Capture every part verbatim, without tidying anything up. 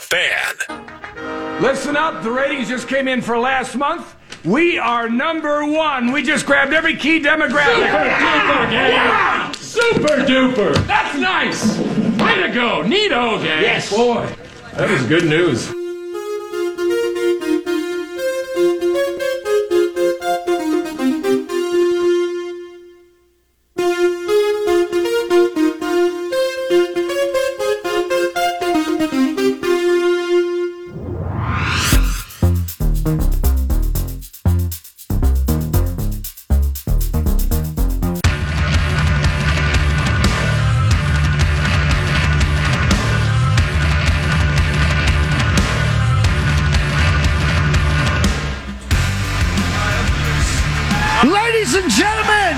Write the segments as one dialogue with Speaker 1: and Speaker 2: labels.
Speaker 1: Fan.
Speaker 2: Listen up, the ratings just came in for last month. We are number one. We just grabbed every key demographic.
Speaker 3: Super duper, gang.
Speaker 2: Yeah.
Speaker 3: Super duper.
Speaker 2: That's nice.
Speaker 3: Way to go. Neato, gang.
Speaker 2: Yes.
Speaker 3: Boy, that is good news.
Speaker 4: Ladies and gentlemen,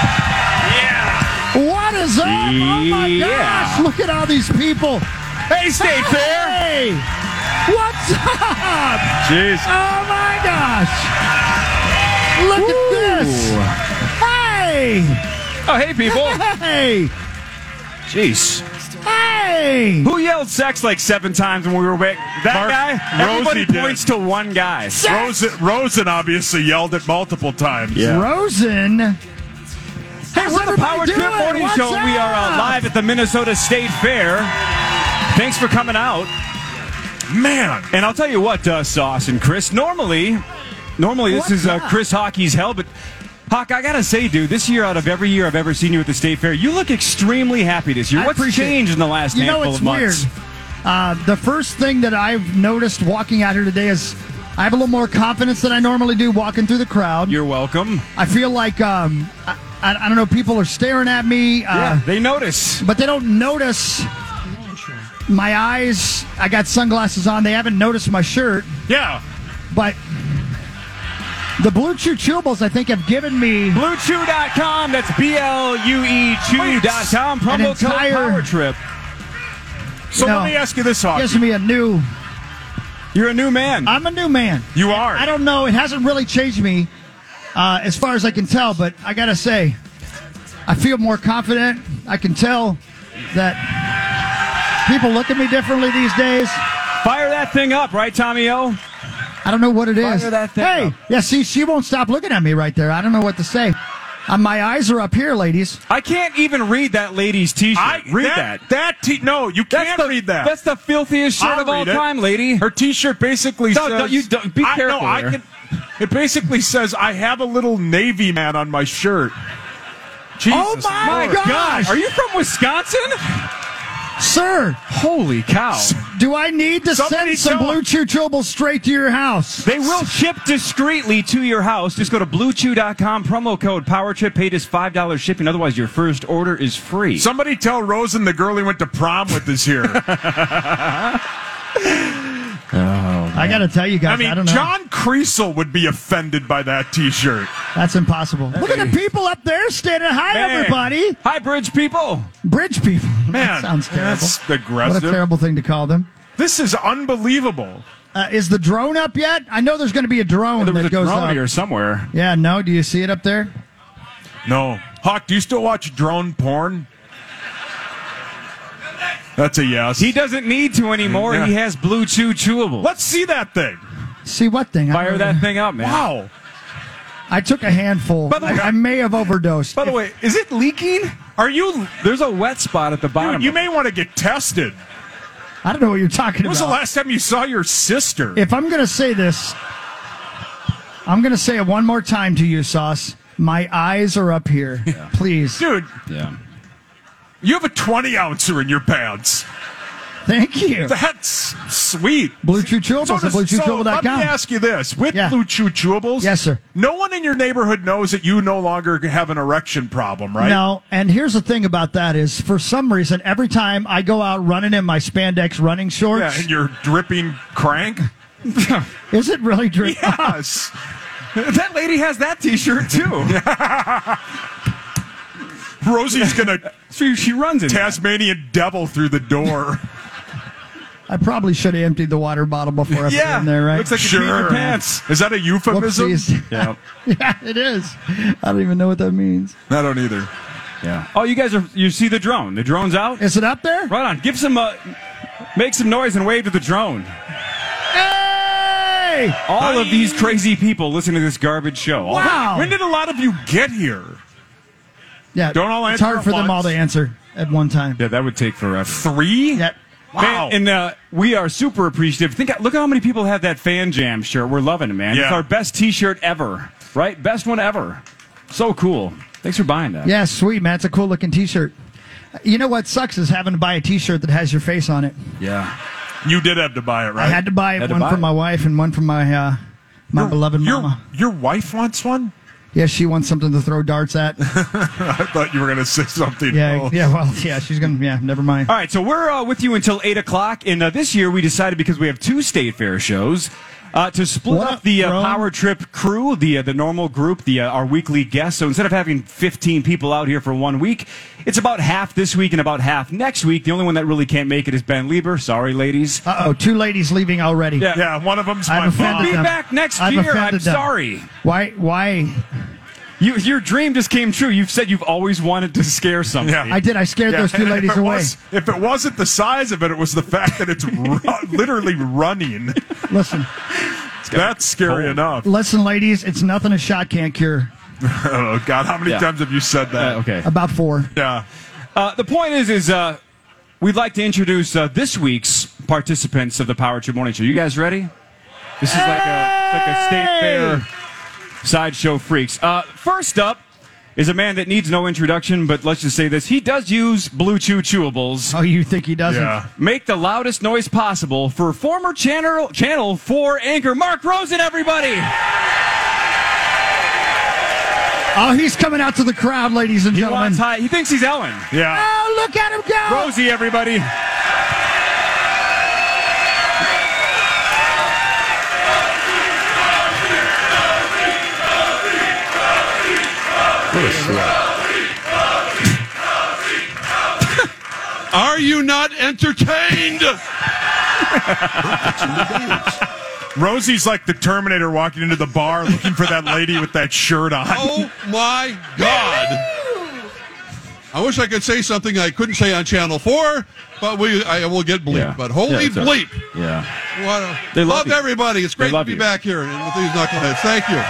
Speaker 2: Yeah.
Speaker 4: what is up? Oh my
Speaker 2: Yeah.
Speaker 4: gosh, look at all these people.
Speaker 2: Hey, State Fair.
Speaker 4: Hey, what's up?
Speaker 2: Jeez.
Speaker 4: Oh my gosh. Look at this. Hey.
Speaker 2: Oh, hey, people.
Speaker 4: Hey.
Speaker 2: Jeez.
Speaker 4: Hey.
Speaker 2: Who yelled sex like seven times when we were back? That
Speaker 5: Mark,
Speaker 2: guy? Everybody
Speaker 5: Rosie
Speaker 2: points
Speaker 5: did.
Speaker 2: to one guy.
Speaker 5: Rosen, Rosen obviously yelled it multiple times.
Speaker 4: Rosen.
Speaker 2: Hey,
Speaker 4: How's
Speaker 2: we're the Power
Speaker 4: everybody
Speaker 2: Trip
Speaker 4: doing?
Speaker 2: Morning
Speaker 4: What's
Speaker 2: Show. We are uh,
Speaker 4: up?
Speaker 2: live at the Minnesota State Fair. Thanks for coming out.
Speaker 5: Man.
Speaker 2: And I'll tell you what, uh, Sauce and Chris, normally, normally this
Speaker 4: What's
Speaker 2: is uh,
Speaker 4: up?
Speaker 2: Chris Hockey's hell, but Hawk, I gotta say, dude, this year out of every year I've ever seen you at the State Fair, you look extremely happy this year.
Speaker 4: I
Speaker 2: What's
Speaker 4: appreciate
Speaker 2: changed
Speaker 4: it.
Speaker 2: in the last
Speaker 4: You know,
Speaker 2: handful
Speaker 4: it's
Speaker 2: of months?
Speaker 4: weird. Uh, the first thing that I've noticed walking out here today is I have a little more confidence than I normally do walking through the crowd.
Speaker 2: You're welcome.
Speaker 4: I feel like, um, I, I, I don't know, people are staring at me. Uh,
Speaker 2: Yeah, they notice.
Speaker 4: But they don't notice my eyes. I got sunglasses on. They haven't noticed my shirt.
Speaker 5: Yeah.
Speaker 4: But the Blue Chew Chewables, I think, have given me
Speaker 2: Blue Chew dot com, that's B L U E Chew dot com, promo
Speaker 4: An
Speaker 2: code
Speaker 4: entire-
Speaker 2: Power Trip.
Speaker 5: So
Speaker 4: You
Speaker 5: let
Speaker 4: know,
Speaker 5: me ask you this, Hawk.
Speaker 4: gives me a new...
Speaker 2: You're a new man.
Speaker 4: I'm a new man.
Speaker 5: You are.
Speaker 4: I don't know. It hasn't really changed me uh, as far as I can tell, but I got to say, I feel more confident. I can tell that people look at me differently these days.
Speaker 2: Fire that thing up, right, Tommy O?
Speaker 4: I don't know what it is.
Speaker 2: Fire that thing
Speaker 4: hey,
Speaker 2: up.
Speaker 4: yeah, see, she won't stop looking at me right there. I don't know what to say. Uh, my eyes are up here, ladies.
Speaker 2: I can't even read that lady's T-shirt.
Speaker 5: I,
Speaker 2: read that.
Speaker 5: that. That t- no, you
Speaker 2: That's
Speaker 5: can't
Speaker 2: the,
Speaker 5: read that.
Speaker 2: That's the filthiest shirt
Speaker 5: I'll
Speaker 2: of all
Speaker 5: read it.
Speaker 2: time, lady.
Speaker 5: Her T-shirt basically
Speaker 2: No,
Speaker 5: says.
Speaker 2: no, you don't- be
Speaker 5: I,
Speaker 2: careful
Speaker 5: No, I
Speaker 2: there.
Speaker 5: can. It basically says I have a little Navy man on my shirt. Jesus
Speaker 4: Oh, my
Speaker 5: Lord.
Speaker 4: gosh.
Speaker 2: Are you from Wisconsin?
Speaker 4: Sir,
Speaker 2: Holy cow.
Speaker 4: do I need to
Speaker 5: Somebody
Speaker 4: send some
Speaker 5: tell-
Speaker 4: Blue Chew Chewables straight to your house?
Speaker 2: They will ship discreetly to your house. Just go to Blue Chew dot com, promo code PowerTrip, pay just five dollars shipping. Otherwise, your first order is free.
Speaker 5: Somebody tell Rosen the girl he went to prom with is here.
Speaker 4: I got to tell you guys,
Speaker 5: I
Speaker 4: I,
Speaker 5: mean,
Speaker 4: don't know.
Speaker 5: John Creasel would be offended by that T-shirt.
Speaker 4: That's impossible. Look at the people up there standing. Hi,
Speaker 2: Man.
Speaker 4: everybody.
Speaker 2: Hi, Bridge people.
Speaker 4: Bridge people.
Speaker 5: Man,
Speaker 4: that sounds terrible.
Speaker 5: that's
Speaker 4: What
Speaker 5: aggressive.
Speaker 4: a terrible thing to call them.
Speaker 5: This is unbelievable.
Speaker 4: Uh, is the drone up yet? I know there's going to be a drone
Speaker 2: There was
Speaker 4: that
Speaker 2: a
Speaker 4: goes
Speaker 2: drone
Speaker 4: up.
Speaker 2: here somewhere.
Speaker 4: Yeah, no. Do you see it up there?
Speaker 5: No. Hawk, do you still watch drone porn? That's a yes.
Speaker 2: He doesn't need to anymore.
Speaker 5: Yeah.
Speaker 2: He has Blue Chew Chewable.
Speaker 5: Let's see that thing.
Speaker 4: See what thing? I
Speaker 2: Fire
Speaker 4: don't
Speaker 2: that
Speaker 4: know.
Speaker 2: thing up, man.
Speaker 5: Wow.
Speaker 4: I took a handful.
Speaker 5: By the way-
Speaker 4: I, I may have overdosed.
Speaker 5: By the way, is it leaking? Are you?
Speaker 2: There's a wet spot at the bottom.
Speaker 5: Dude, you may want to get tested.
Speaker 4: I don't know what you're talking
Speaker 5: When was
Speaker 4: about.
Speaker 5: the last time you saw your sister?
Speaker 4: If I'm going to say this, I'm going to say it one more time to you, Sauce. My eyes are up here. Please.
Speaker 5: Dude,
Speaker 2: Yeah.
Speaker 5: you have a twenty ouncer in your pants.
Speaker 4: Thank you.
Speaker 5: That's sweet.
Speaker 4: Blue Chew Chewables
Speaker 5: So,
Speaker 4: at
Speaker 5: does-
Speaker 4: blue chew
Speaker 5: so
Speaker 4: chewable dot com.
Speaker 5: let me ask you this. With
Speaker 4: Yeah.
Speaker 5: Blue Chew Chewables,
Speaker 4: Yes, sir.
Speaker 5: no one in your neighborhood knows that you no longer have an erection problem, right?
Speaker 4: No, and here's the thing about that is, for some reason, every time I go out running in my spandex running
Speaker 5: Yeah,
Speaker 4: shorts,
Speaker 5: and you're dripping crank?
Speaker 4: is it really drip?
Speaker 5: Yes.
Speaker 2: That lady has that T-shirt too.
Speaker 5: Rosie's going to
Speaker 2: she, she runs in.
Speaker 5: Tasmanian devil through the door.
Speaker 4: I probably should have emptied the water bottle before I put
Speaker 2: Yeah,
Speaker 4: it in there, right?
Speaker 2: looks like you peed your
Speaker 5: Sure.
Speaker 2: pants.
Speaker 5: Is that a euphemism?
Speaker 4: Whoopsies.
Speaker 2: Yeah,
Speaker 4: Yeah, it is. I don't even know what that means.
Speaker 5: I don't either.
Speaker 2: yeah. Oh, you guys are. You see the drone? The drone's out.
Speaker 4: Is it up there?
Speaker 2: Right on. Give some. Uh, Make some noise and wave to the drone.
Speaker 4: Hey!
Speaker 2: All of these crazy people listening to this garbage show. All-
Speaker 4: Wow.
Speaker 5: When did a lot of you get here?
Speaker 4: Yeah,
Speaker 5: Don't all
Speaker 4: it's
Speaker 5: answer
Speaker 4: hard
Speaker 5: at
Speaker 4: for them all
Speaker 5: once.
Speaker 4: to answer at one time.
Speaker 2: Yeah, that would take forever.
Speaker 5: Three?
Speaker 4: Yeah.
Speaker 5: Wow.
Speaker 2: Man, and uh, we are super appreciative. Think, look how many people have that Fan Jam shirt. We're loving it, man.
Speaker 5: Yeah.
Speaker 2: It's our best T-shirt ever, right? Best one ever. So cool. Thanks for buying that.
Speaker 4: Yeah, sweet, man. It's a cool looking T-shirt. You know what sucks is having to buy a T-shirt that has your face on it.
Speaker 2: Yeah.
Speaker 5: You did have to buy it, right?
Speaker 4: I had to buy it,
Speaker 2: Had to
Speaker 4: one
Speaker 2: buy
Speaker 4: for
Speaker 2: it.
Speaker 4: my wife and one for my uh, my
Speaker 5: Your-
Speaker 4: beloved
Speaker 5: your,
Speaker 4: mama.
Speaker 5: Your wife wants one?
Speaker 4: Yeah, she wants something to throw darts at.
Speaker 5: I thought you were going to say something
Speaker 4: Yeah,
Speaker 5: else.
Speaker 4: yeah, well, yeah, she's gonna. Yeah, never mind.
Speaker 2: All right, so we're uh, with you until eight o'clock. And uh, this year we decided, because we have two State Fair shows, uh, to split
Speaker 4: What
Speaker 2: up
Speaker 4: up,
Speaker 2: the uh,
Speaker 4: bro?
Speaker 2: Power Trip crew, the uh, the normal group, the uh, our weekly guests. So instead of having fifteen people out here for one week, it's about half this week and about half next week. The only one that really can't make it is Ben Lieber. Sorry, ladies.
Speaker 4: Uh oh, two ladies leaving already.
Speaker 2: Yeah.
Speaker 5: Yeah, one of them's
Speaker 4: I've
Speaker 5: my
Speaker 4: offended
Speaker 5: mom.
Speaker 2: Be
Speaker 4: them.
Speaker 2: back next
Speaker 4: I've
Speaker 2: year. I'm
Speaker 4: offended them.
Speaker 2: sorry.
Speaker 4: Why? Why?
Speaker 2: You, your dream just came true. You've said you've always wanted to scare somebody.
Speaker 5: Yeah.
Speaker 4: I did. I scared
Speaker 5: Yeah,
Speaker 4: those two
Speaker 5: and
Speaker 4: ladies
Speaker 5: if it
Speaker 4: away.
Speaker 5: Was, if it wasn't the size of it, it was the fact that it's ru- literally running.
Speaker 4: Listen,
Speaker 5: That's scary
Speaker 2: cold.
Speaker 5: enough.
Speaker 4: listen, ladies. It's nothing a shot can't cure.
Speaker 5: Oh, God, how many
Speaker 2: Yeah.
Speaker 5: times have you said that?
Speaker 2: Uh, okay.
Speaker 4: About four.
Speaker 5: Yeah.
Speaker 2: Uh, the point is, is uh, we'd like to introduce uh, this week's participants of the Power Trip Morning Show. You guys ready? This is like a like a State Fair sideshow freaks. Uh, first up is a man that needs no introduction, but let's just say this: he does use Blue Chew chewables.
Speaker 4: Oh, you think he doesn't?
Speaker 5: Yeah.
Speaker 2: Make the loudest noise possible for former Channel Channel four anchor Mark Rosen. Everybody.
Speaker 4: Oh, he's coming out to the crowd, ladies and
Speaker 2: He
Speaker 4: gentlemen.
Speaker 2: wants high. He thinks he's Ellen.
Speaker 5: Yeah.
Speaker 4: Oh, look at him go!
Speaker 2: Rosie, everybody.
Speaker 1: Are you not entertained?
Speaker 5: Rosie's like the Terminator walking into the bar looking for that lady with that shirt on.
Speaker 1: Oh my God! I wish I could say something I couldn't say on Channel Four, but we I will get bleep.
Speaker 2: Yeah.
Speaker 1: But holy
Speaker 2: Yeah, it's a-
Speaker 1: bleep!
Speaker 2: Yeah.
Speaker 1: What a,
Speaker 2: They love you.
Speaker 1: everybody. It's
Speaker 2: They
Speaker 1: great to
Speaker 2: love
Speaker 1: be
Speaker 2: you.
Speaker 1: back here with these knuckleheads. Thank you.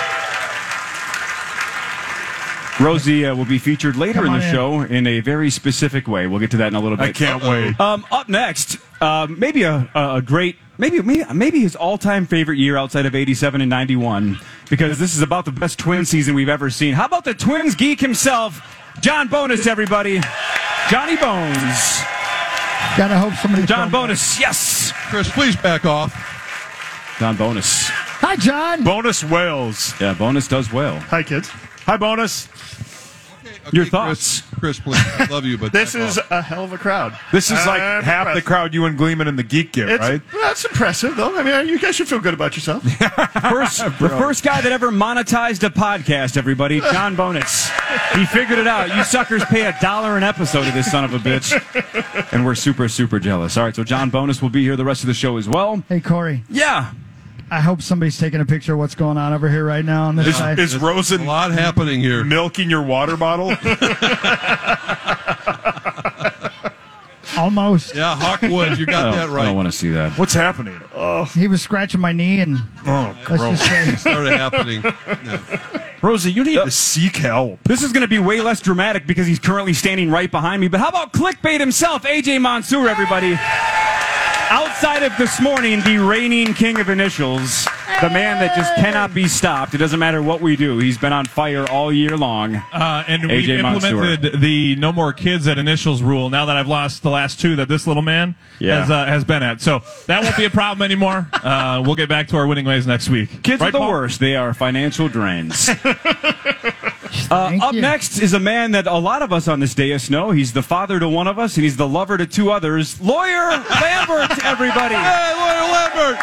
Speaker 2: Rosie uh, will be featured later
Speaker 4: Come
Speaker 2: in
Speaker 4: on
Speaker 2: the
Speaker 4: in.
Speaker 2: show in a very specific way. We'll get to that in a little bit.
Speaker 5: I can't wait.
Speaker 2: Um, up next, uh, maybe a, a a great, maybe, maybe maybe his all-time favorite year outside of eighty-seven and ninety-one, because this is about the best Twins season we've ever seen. How about the Twins geek himself, John Bonus, everybody. Johnny Bones.
Speaker 4: Gotta hope somebody.
Speaker 2: John Bonus, yes.
Speaker 1: Chris, please back off.
Speaker 2: John Bonus.
Speaker 4: Hi, John.
Speaker 5: Bonus Wales.
Speaker 2: Yeah, Bonus does well.
Speaker 6: Hi, kids.
Speaker 5: Hi, Bonus.
Speaker 1: Okay,
Speaker 2: Your
Speaker 1: Chris,
Speaker 2: thoughts?
Speaker 1: Chris, please. I love you, but
Speaker 6: This
Speaker 1: back
Speaker 6: is
Speaker 1: off.
Speaker 6: a hell of a crowd.
Speaker 5: This is like
Speaker 6: I'm
Speaker 5: half the
Speaker 6: impressed.
Speaker 5: crowd you and Gleeman and the Geek get,
Speaker 6: It's,
Speaker 5: right?
Speaker 6: That's impressive, though. I mean, you guys should feel good about yourself.
Speaker 2: First, the first guy that ever monetized a podcast, everybody, John Bonus. He figured it out. You suckers pay a dollar an episode of this son of a bitch. And we're super, super jealous. All right, so John Bonus will be here the rest of the show as well.
Speaker 4: Hey, Corey.
Speaker 2: Yeah.
Speaker 4: I hope somebody's taking a picture of what's going on over here right now on this
Speaker 5: Is,
Speaker 4: side.
Speaker 5: is
Speaker 1: a
Speaker 5: Rosen
Speaker 1: lot happening here.
Speaker 5: milking your water bottle?
Speaker 4: Almost.
Speaker 1: Yeah, Hawkwood, you got
Speaker 2: I
Speaker 1: that
Speaker 2: don't, I
Speaker 1: right.
Speaker 2: don't want to see that.
Speaker 5: What's happening?
Speaker 4: He was scratching my knee, and
Speaker 5: Oh,
Speaker 4: let's
Speaker 5: gross.
Speaker 4: just say,
Speaker 1: Started happening. Yeah.
Speaker 5: Rosie, you need to seek help.
Speaker 2: This is going to be way less dramatic because he's currently standing right behind me. But how about clickbait himself, A J Mansour, everybody? Outside of this morning, the reigning king of initials, the man that just cannot be stopped. It doesn't matter what we do. He's been on fire all year long.
Speaker 7: Uh, and we've
Speaker 2: A J
Speaker 7: implemented the no more kids at initials rule now that I've lost the last two that this little man
Speaker 2: Yeah.
Speaker 7: has uh, has been at. So that won't be a problem anymore. Uh, we'll get back to our winning ways next week.
Speaker 2: Kids
Speaker 7: Right,
Speaker 2: are the
Speaker 7: Paul?
Speaker 2: worst. They are financial drains. Uh,
Speaker 4: Thank
Speaker 2: up
Speaker 4: you.
Speaker 2: next is a man that a lot of us on this dais know. He's the father to one of us, and he's the lover to two others. Lawyer Lambert, everybody.
Speaker 1: Hey, Lawyer Lambert!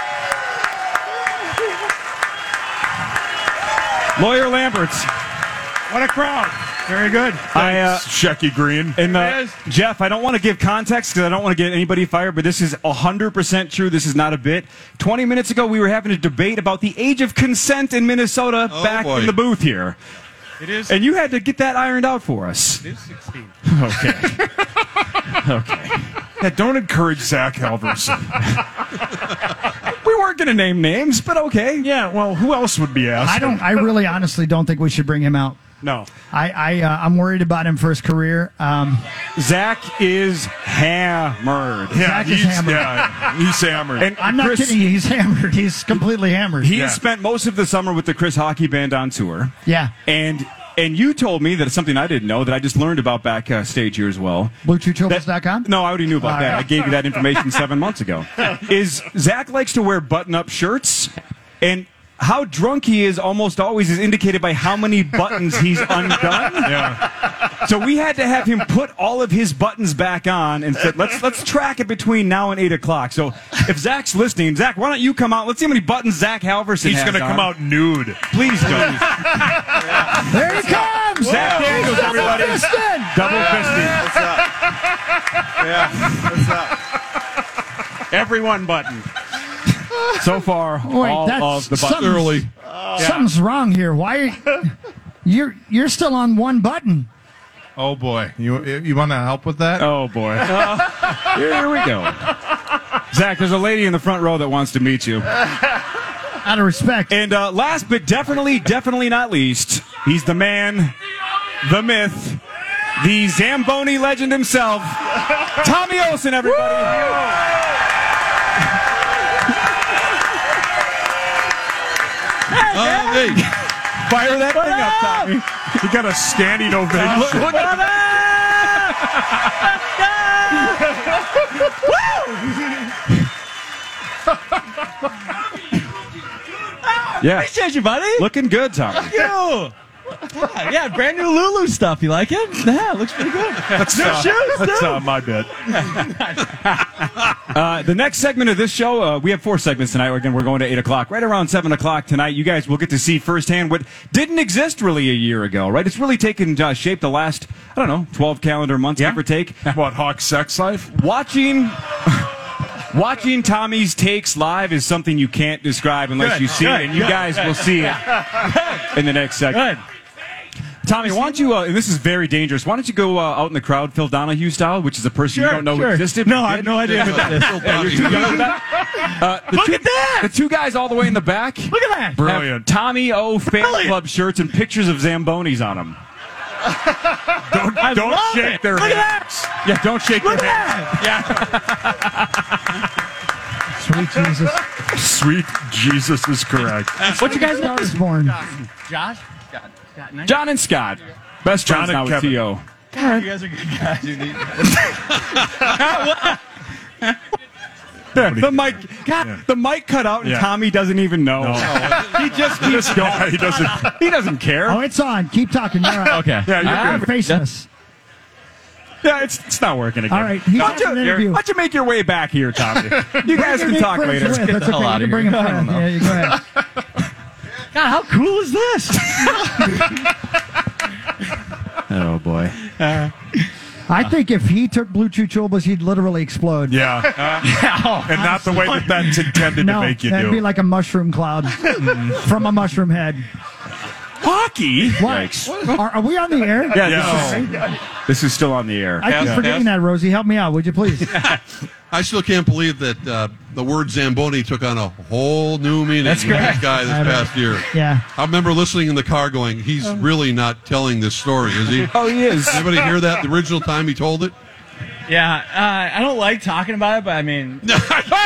Speaker 2: Lawyer Lambert.
Speaker 6: What a crowd. Very good.
Speaker 2: I, uh,
Speaker 5: Shecky Green.
Speaker 2: and uh,
Speaker 6: There it is.
Speaker 2: Jeff, I don't want to give context because I don't want to get anybody fired, but this is one hundred percent true. This is not a bit. twenty minutes ago, we were having a debate about the age of consent in Minnesota
Speaker 1: Oh,
Speaker 2: back
Speaker 1: boy.
Speaker 2: in the booth here.
Speaker 6: It is,
Speaker 2: And you had to get that ironed out for us.
Speaker 6: it is sixteen.
Speaker 2: Okay. Okay.
Speaker 5: Yeah, don't encourage Zach Halverson.
Speaker 2: We weren't going to name names, but okay.
Speaker 5: Yeah, well, who else would be asked?
Speaker 4: I don't. I really, honestly, don't think we should bring him out.
Speaker 5: No.
Speaker 4: I, I, uh, I'm worried about him for his career. Um,
Speaker 2: Zach is hammered.
Speaker 5: Yeah,
Speaker 4: Zach is
Speaker 5: he's,
Speaker 4: hammered.
Speaker 5: Yeah, he's hammered.
Speaker 2: And
Speaker 4: I'm not
Speaker 2: Chris,
Speaker 4: kidding you. He's hammered. He's completely hammered.
Speaker 2: He
Speaker 5: Yeah.
Speaker 2: has spent most of the summer with the Chris Hockey Band on tour.
Speaker 4: yeah.
Speaker 2: And and you told me that it's something I didn't know that I just learned about backstage here as well.
Speaker 4: Blue Chew Chills dot com?
Speaker 2: No, I already knew about
Speaker 4: All
Speaker 2: that.
Speaker 4: right.
Speaker 2: I gave you that information seven months ago. Is Zach likes to wear button-up shirts, and how drunk he is almost always is indicated by how many buttons he's undone.
Speaker 5: yeah.
Speaker 2: So we had to have him put all of his buttons back on and said, let's let's track it between now and eight o'clock. So if Zach's listening, Zach, why don't you come out? Let's see how many buttons Zach Halverson
Speaker 5: He's
Speaker 2: has
Speaker 5: going to come
Speaker 2: on.
Speaker 5: out nude.
Speaker 2: Please don't.
Speaker 4: There he comes!
Speaker 2: Zach Daniels, everybody.
Speaker 4: Fisted!
Speaker 2: Double fisting.
Speaker 6: Everyone button.
Speaker 2: So far,
Speaker 4: Wait,
Speaker 2: all
Speaker 4: that's
Speaker 2: of the buttons.
Speaker 4: something-
Speaker 1: Early.
Speaker 4: Something's wrong here. Why? You're you're still on one button.
Speaker 8: Oh boy, you you want to help with that?
Speaker 2: Oh, boy. here, here we go. Zach, there's a lady in the front row that wants to meet you.
Speaker 4: Out of respect.
Speaker 2: And uh, last but definitely, definitely not least, he's the man, the myth, the Zamboni legend himself, Tommy Olsen, everybody.
Speaker 1: Uh, hey,
Speaker 2: Fire that thing up, Tommy.
Speaker 5: He got a standing ovation.
Speaker 2: Look at that! Yeah,
Speaker 9: Appreciate you, buddy.
Speaker 2: looking good, Tommy.
Speaker 9: Thank you. Yeah, yeah, brand new Lulu stuff. You like it? Yeah, it looks pretty good.
Speaker 5: That's,
Speaker 9: New
Speaker 5: uh,
Speaker 9: shoes,
Speaker 5: that's
Speaker 9: too.
Speaker 5: uh, my bit.
Speaker 2: Uh, the next segment of this show, uh, we have four segments tonight. Again, we're going to eight o'clock. Right around seven o'clock tonight, you guys will get to see firsthand what didn't exist really a year ago, right? It's really taken uh, shape the last, I don't know, twelve calendar months, give or take.
Speaker 5: What, Hawk sex life?
Speaker 2: Watching... Watching Tommy's takes live is something you can't describe unless
Speaker 9: Good,
Speaker 2: you see
Speaker 9: good,
Speaker 2: it, and you
Speaker 9: good,
Speaker 2: guys
Speaker 9: good.
Speaker 2: will see it in the next segment.
Speaker 9: Good.
Speaker 2: Tommy, why don't you, uh, and this is very dangerous, why don't you go uh, out in the crowd, Phil Donahue style, which is a person you
Speaker 9: Sure,
Speaker 2: don't know
Speaker 9: sure.
Speaker 2: existed?
Speaker 9: No,
Speaker 2: but
Speaker 9: I have
Speaker 2: did.
Speaker 9: no idea who that is.
Speaker 2: Yeah, you're too young for that. Uh, the
Speaker 9: Look
Speaker 2: two,
Speaker 9: at that!
Speaker 2: The two guys all the way in the back
Speaker 9: Look at that.
Speaker 5: Brilliant.
Speaker 2: have Tommy O fan
Speaker 9: Brilliant.
Speaker 2: club shirts and pictures of Zambonis on them.
Speaker 5: Don't,
Speaker 9: I
Speaker 5: don't
Speaker 9: love
Speaker 5: shake
Speaker 9: it.
Speaker 5: their
Speaker 9: Look
Speaker 5: hands.
Speaker 9: at that.
Speaker 2: Yeah, don't shake
Speaker 9: Look
Speaker 2: your
Speaker 9: at
Speaker 2: hand.
Speaker 9: that.
Speaker 4: Sweet Jesus.
Speaker 5: Sweet Jesus is correct.
Speaker 9: What you guys
Speaker 4: Star
Speaker 9: know?
Speaker 4: is born.
Speaker 9: Josh? Scott. Scott. Nice.
Speaker 2: John and Scott. Best
Speaker 5: John
Speaker 2: friends now
Speaker 5: and
Speaker 2: with
Speaker 5: Kevin.
Speaker 2: T O.
Speaker 9: God, you guys are good guys. You need
Speaker 2: The mic, God, the mic cut out, and
Speaker 5: Yeah.
Speaker 2: Tommy doesn't even know. He just keeps going.
Speaker 5: Yeah, he doesn't.
Speaker 2: He doesn't care.
Speaker 4: Oh, it's on. Keep talking. You're right.
Speaker 9: Okay.
Speaker 5: Yeah, you're
Speaker 9: Ah,
Speaker 4: You're facing us.
Speaker 2: Yeah, it's it's not working again.
Speaker 4: All right, he
Speaker 2: Why
Speaker 4: has
Speaker 2: don't
Speaker 4: an
Speaker 2: you,
Speaker 4: interview.
Speaker 2: why don't you make your way back here, Tommy? You guys can talk
Speaker 4: Friends
Speaker 2: later.
Speaker 4: with. That's
Speaker 9: the hell
Speaker 4: okay.
Speaker 9: outta
Speaker 4: You can bring
Speaker 9: here.
Speaker 4: a
Speaker 9: I
Speaker 4: friend.
Speaker 9: don't know.
Speaker 4: Yeah, you go ahead.
Speaker 9: God, how cool is this?
Speaker 2: Oh boy.
Speaker 4: I think if he took Blue Chew Chobas, he'd literally explode.
Speaker 5: Yeah. And not the way that that's intended
Speaker 4: No,
Speaker 5: to make you
Speaker 4: that'd
Speaker 5: do.
Speaker 4: be like a mushroom cloud from a mushroom head.
Speaker 2: Hockey.
Speaker 4: What? Are, are we on the air?
Speaker 2: Yeah,
Speaker 5: Yeah.
Speaker 2: this, is, this is still on the air.
Speaker 4: I keep forgetting that, Rosie. Help me out, would you please?
Speaker 1: I still can't believe that uh, the word Zamboni took on a whole new meaning
Speaker 9: That's
Speaker 1: with
Speaker 9: correct.
Speaker 1: this guy this
Speaker 4: I know.
Speaker 1: past year.
Speaker 4: Yeah.
Speaker 1: I remember listening in the car going, he's really not telling this story, is he?
Speaker 2: Oh, he is.
Speaker 1: Anybody hear that the original time he told it?
Speaker 9: Yeah, uh, I don't like talking about it, but I mean,
Speaker 1: Okay.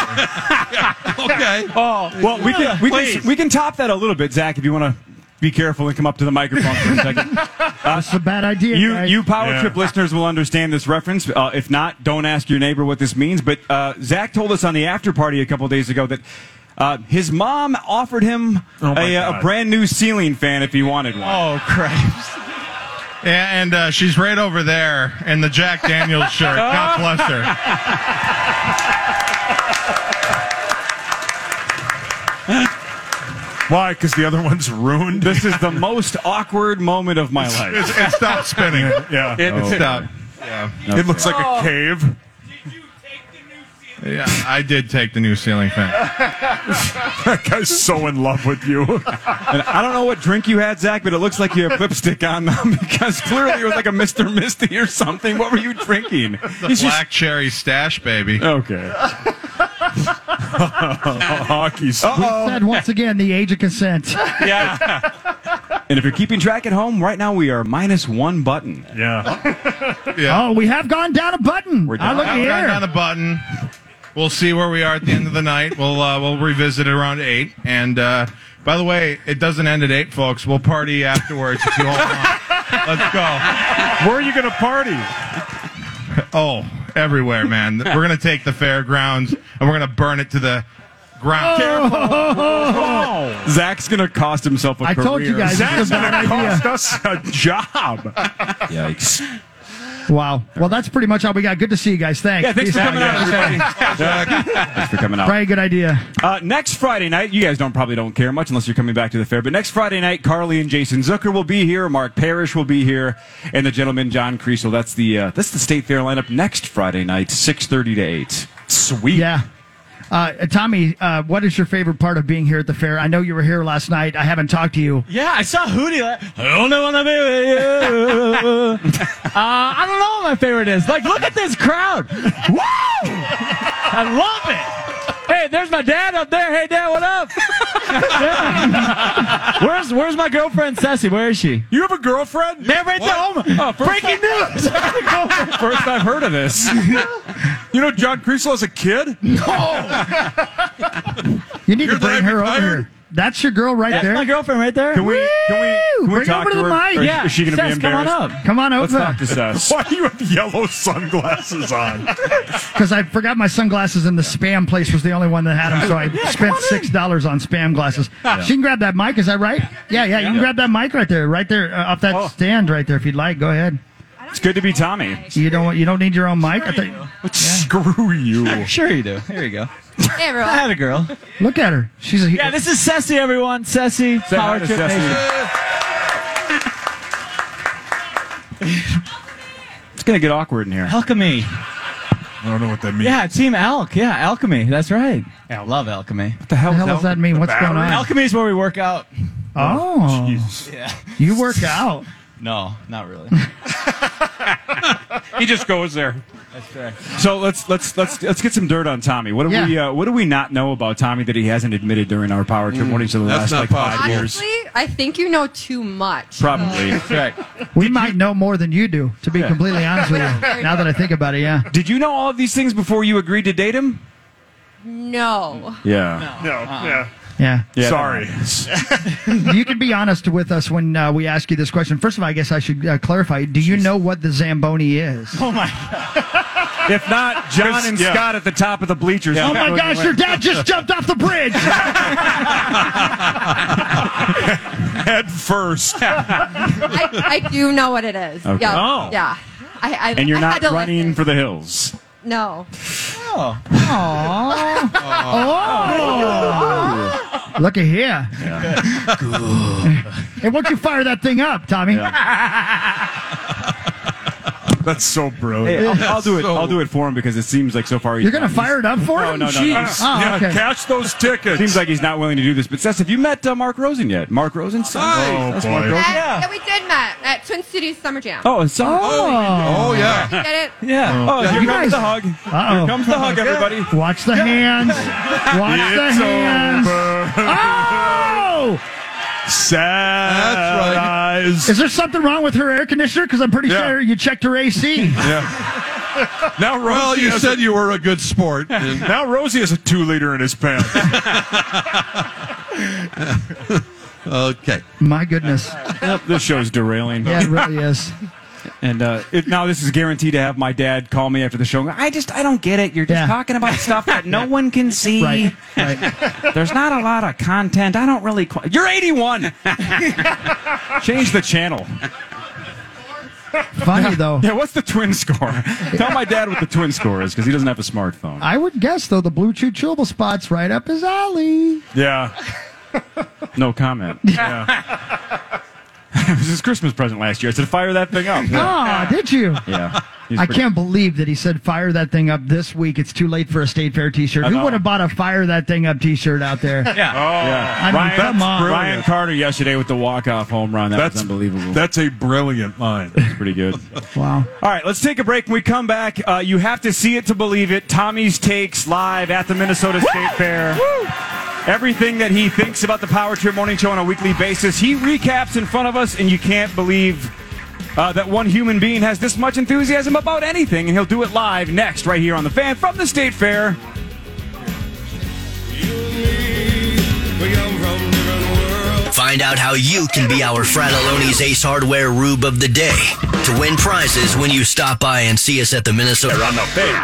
Speaker 2: Oh, well, we can we can
Speaker 9: Please.
Speaker 2: we can top that a little bit, Zach, if you want to be careful and come up to the microphone for a second.
Speaker 4: That's a bad idea.
Speaker 2: You
Speaker 4: guys.
Speaker 2: you Power
Speaker 5: Yeah.
Speaker 2: Trip listeners will understand this reference. Uh, if not, don't ask your neighbor what this means. But uh, Zach told us on the after party a couple days ago that uh, his mom offered him
Speaker 5: Oh, my
Speaker 2: a, uh, a
Speaker 5: God.
Speaker 2: brand new ceiling fan if he wanted one.
Speaker 9: oh Christ!
Speaker 8: Yeah, and uh, she's right over there in the Jack Daniels shirt. God bless her.
Speaker 5: Why? Because the other one's ruined.
Speaker 2: This is the most awkward moment of my life.
Speaker 8: It's, it stopped spinning.
Speaker 5: Yeah.
Speaker 8: It stopped. Yeah.
Speaker 5: It looks like a cave.
Speaker 8: Yeah, I did take the new ceiling fan.
Speaker 5: That guy's so in love with you.
Speaker 2: And I don't know what drink you had, Zach, but it looks like you have lipstick on them because clearly it was like a Mister Misty or something. What were you drinking?
Speaker 8: The black cherry stash, baby.
Speaker 2: Okay.
Speaker 5: Hockey's.
Speaker 4: We said once again the age of consent.
Speaker 2: Yeah. And if you're keeping track at home, right now we are minus one button.
Speaker 5: Yeah.
Speaker 8: Yeah.
Speaker 4: Oh, we have gone down a button.
Speaker 2: We're down.
Speaker 4: Oh, look
Speaker 8: I've gone
Speaker 4: here.
Speaker 8: down the button. We'll see where we are at the end of the night. We'll uh, we'll revisit it around eight. And uh, by the way, it doesn't end at eight, folks. We'll party afterwards if you all want. Let's go.
Speaker 5: Where are you going to party?
Speaker 8: Oh, everywhere, man. We're gonna take the fairgrounds and we're gonna burn it to the ground.
Speaker 2: Oh. Zach's going to cost himself a
Speaker 4: I
Speaker 2: career.
Speaker 4: told you guys.
Speaker 5: Zach's
Speaker 4: This is a
Speaker 5: going
Speaker 4: bad
Speaker 5: to
Speaker 4: idea.
Speaker 5: cost us a job.
Speaker 2: Yikes.
Speaker 4: Wow. Well, that's pretty much all we got. Good to see you guys. Thanks.
Speaker 2: Yeah, thanks
Speaker 4: Peace
Speaker 2: for
Speaker 4: out.
Speaker 2: coming out, everybody. Thanks for coming out.
Speaker 4: Probably a good idea.
Speaker 2: Uh, next Friday night, you guys don't probably don't care much unless you're coming back to the fair, but next Friday night, Carly and Jason Zucker will be here, Mark Parrish will be here, and the gentleman John Creasel. That's the uh, that's the State Fair lineup next Friday night, six thirty to eight. Sweet.
Speaker 4: Yeah. Uh, Tommy, uh, what is your favorite part of being here at the fair? I know you were here last night. I haven't talked to you.
Speaker 9: Yeah, I saw Hootie. Like, I don't know what my favorite. uh, I don't know what my favorite is. Like, look at this crowd. Woo! I love it. Hey, there's my dad up there. Hey, Dad, what up? where's Where's my girlfriend, Ceci? Where is she?
Speaker 5: You have a girlfriend?
Speaker 9: Yeah, right there. Oh, my- breaking news.
Speaker 2: First I've heard of this.
Speaker 5: You know John Creasel has a kid?
Speaker 4: You need
Speaker 1: You're
Speaker 4: to bring
Speaker 1: the
Speaker 4: her over
Speaker 1: retired?
Speaker 4: here. That's your girl right
Speaker 9: That's
Speaker 4: there.
Speaker 9: my girlfriend right there.
Speaker 2: Can we, can we, can we
Speaker 4: Bring
Speaker 2: talk
Speaker 4: over to
Speaker 2: to
Speaker 4: the
Speaker 2: her?
Speaker 4: mic.
Speaker 2: Or
Speaker 9: Yeah.
Speaker 2: Is she going to be
Speaker 9: Seth, come on
Speaker 2: embarrassed?
Speaker 9: up.
Speaker 4: Come on
Speaker 2: Let's
Speaker 4: over.
Speaker 2: talk to Seth.
Speaker 5: Why do you have yellow sunglasses on?
Speaker 4: Because I forgot my sunglasses and the spam place was the only one that had them, so I spent six dollars on spam glasses. She can grab that mic, is that right? Yeah, yeah, you can grab that mic right there, right there, uh, off that
Speaker 2: Oh.
Speaker 4: stand right there if you'd like. Go ahead.
Speaker 2: It's good to be Tommy.
Speaker 4: You don't want- you don't need your own mic? I thought,
Speaker 5: Screw you.
Speaker 9: Sure you do. Here you go.
Speaker 10: Hey, everyone.
Speaker 9: I had a girl.
Speaker 4: look at her. She's a
Speaker 9: Yeah, this is Ceci, everyone. Ceci,
Speaker 2: Say hi
Speaker 9: Power
Speaker 2: to
Speaker 9: Trip
Speaker 2: Ceci.
Speaker 9: Nation.
Speaker 2: It's going to get awkward in here.
Speaker 9: Alchemy.
Speaker 5: I don't know what that means.
Speaker 9: Yeah, Team Alk. Yeah, Alchemy. That's right. Yeah, I love Alchemy.
Speaker 2: What the hell,
Speaker 4: What the hell does that mean? What's going on?
Speaker 9: Alchemy is where we work out.
Speaker 4: Oh,
Speaker 9: Yeah.
Speaker 4: you work out.
Speaker 9: No, not really.
Speaker 2: He just goes there. That's right. So let's let's let's let's get some dirt on Tommy. What do
Speaker 4: Yeah.
Speaker 2: we uh, what do we not know about Tommy that he hasn't admitted during our Power Trip mornings in the
Speaker 1: that's
Speaker 2: last
Speaker 1: not
Speaker 2: like five
Speaker 1: possible.
Speaker 2: years?
Speaker 10: Honestly, I think you know too much.
Speaker 2: Probably.
Speaker 9: right.
Speaker 4: We might know more than you do, to be completely honest with you. Now that I think about it, yeah.
Speaker 2: Did you know all of these things before you agreed to date him?
Speaker 10: No.
Speaker 2: Yeah.
Speaker 6: No, yeah.
Speaker 4: Yeah.
Speaker 2: Yeah.
Speaker 5: Sorry.
Speaker 4: You can be honest with us when uh, we ask you this question. First of all, I guess I should uh, clarify. Do you know what the Zamboni is?
Speaker 9: Oh, my.
Speaker 2: If not, John and
Speaker 5: Yeah.
Speaker 2: Scott at the top of the bleachers.
Speaker 4: Oh my gosh, your dad just jumped off the bridge.
Speaker 5: Head first.
Speaker 10: I, I do know what it is.
Speaker 2: Okay.
Speaker 10: Yeah.
Speaker 5: Oh.
Speaker 10: Yeah. I, I,
Speaker 2: And you're
Speaker 10: I
Speaker 2: not
Speaker 10: had to
Speaker 2: running
Speaker 10: listen.
Speaker 2: for the hills.
Speaker 10: No.
Speaker 9: Oh.
Speaker 4: Oh. Look at here. Hey, why don't you fire that thing up, Tommy?
Speaker 5: That's so brilliant.
Speaker 2: Hey, I'll, I'll do it. I'll do it for him because it seems like so far he's
Speaker 4: You're going to
Speaker 2: not-
Speaker 4: fire it up for
Speaker 2: No,
Speaker 4: him?
Speaker 2: no, no. no.
Speaker 5: Jeez.
Speaker 4: Oh,
Speaker 5: yeah,
Speaker 4: okay.
Speaker 5: cash those tickets.
Speaker 2: Seems like he's not willing to do this. But Seth, have you met uh, Mark Rosen yet? Mark Rosen? son?
Speaker 5: Oh,
Speaker 2: That's
Speaker 5: boy.
Speaker 2: Mark Rosen.
Speaker 10: Yeah. yeah, we did met at Twin Cities Summer Jam.
Speaker 2: Oh, it's son.
Speaker 1: Oh, yeah.
Speaker 10: Get it?
Speaker 9: Yeah.
Speaker 2: Oh, here
Speaker 4: you
Speaker 2: comes
Speaker 4: guys-
Speaker 2: the hug.
Speaker 4: Uh-oh.
Speaker 2: Here comes the hug, everybody.
Speaker 4: Watch the hands. Watch the
Speaker 5: It's
Speaker 4: hands.
Speaker 5: over.
Speaker 4: Oh!
Speaker 5: Sad
Speaker 1: That's right.
Speaker 5: eyes.
Speaker 4: Is there something wrong with her air conditioner? Because I'm pretty
Speaker 5: Yeah.
Speaker 4: sure you checked her A C.
Speaker 5: Yeah. Now Rosie
Speaker 1: Well, you
Speaker 5: has
Speaker 1: said
Speaker 5: a,
Speaker 1: you were a good sport. And
Speaker 5: now Rosie has a two liter in his pants.
Speaker 1: okay.
Speaker 4: My goodness.
Speaker 2: Yep, this show's derailing.
Speaker 4: Yeah, it really is.
Speaker 2: And uh, it, now this is guaranteed to have my dad call me after the show. I just, I don't get it. You're just
Speaker 4: Yeah.
Speaker 2: talking about stuff that no one can see.
Speaker 4: Right. Right.
Speaker 2: There's not a lot of content. I don't really. Qu- You're eighty-one. Change the channel.
Speaker 4: Funny, though.
Speaker 2: Yeah, what's the twin score? Tell my dad what the twin score is because he doesn't have a smartphone.
Speaker 4: I would guess, though, the Blue Chew Chewable spot's right up his alley.
Speaker 5: Yeah.
Speaker 2: No comment.
Speaker 5: Yeah.
Speaker 2: It was his Christmas present last year. I said, fire that thing up.
Speaker 4: Ah, did you?
Speaker 2: Yeah. He's
Speaker 4: I
Speaker 2: pretty-
Speaker 4: can't believe that he said fire that thing up this week. It's too late for a State Fair T-shirt.
Speaker 2: I
Speaker 4: Who
Speaker 2: know.
Speaker 4: would have bought a fire that thing up T-shirt out there?
Speaker 9: Yeah.
Speaker 2: Yeah.
Speaker 4: I mean,
Speaker 2: Ryan,
Speaker 4: come on.
Speaker 2: Ryan Carter yesterday with the walk-off home run. That
Speaker 5: That's
Speaker 2: was unbelievable.
Speaker 5: That's a brilliant line.
Speaker 2: pretty good.
Speaker 4: Wow.
Speaker 2: All right, let's take a break. When we come back, uh, you have to see it to believe it. Tommy's takes live at the Minnesota State Fair. Everything that he thinks about the Power Trip Morning Show on a weekly basis, he recaps in front of us, and you can't believe uh, that one human being has this much enthusiasm about anything, and he'll do it live next right here on The Fan from the State Fair.
Speaker 11: Find out how you can be our Fratelloni's Ace Hardware Rube of the Day to win prizes when you stop by and see us at the Minnesota on the Fan.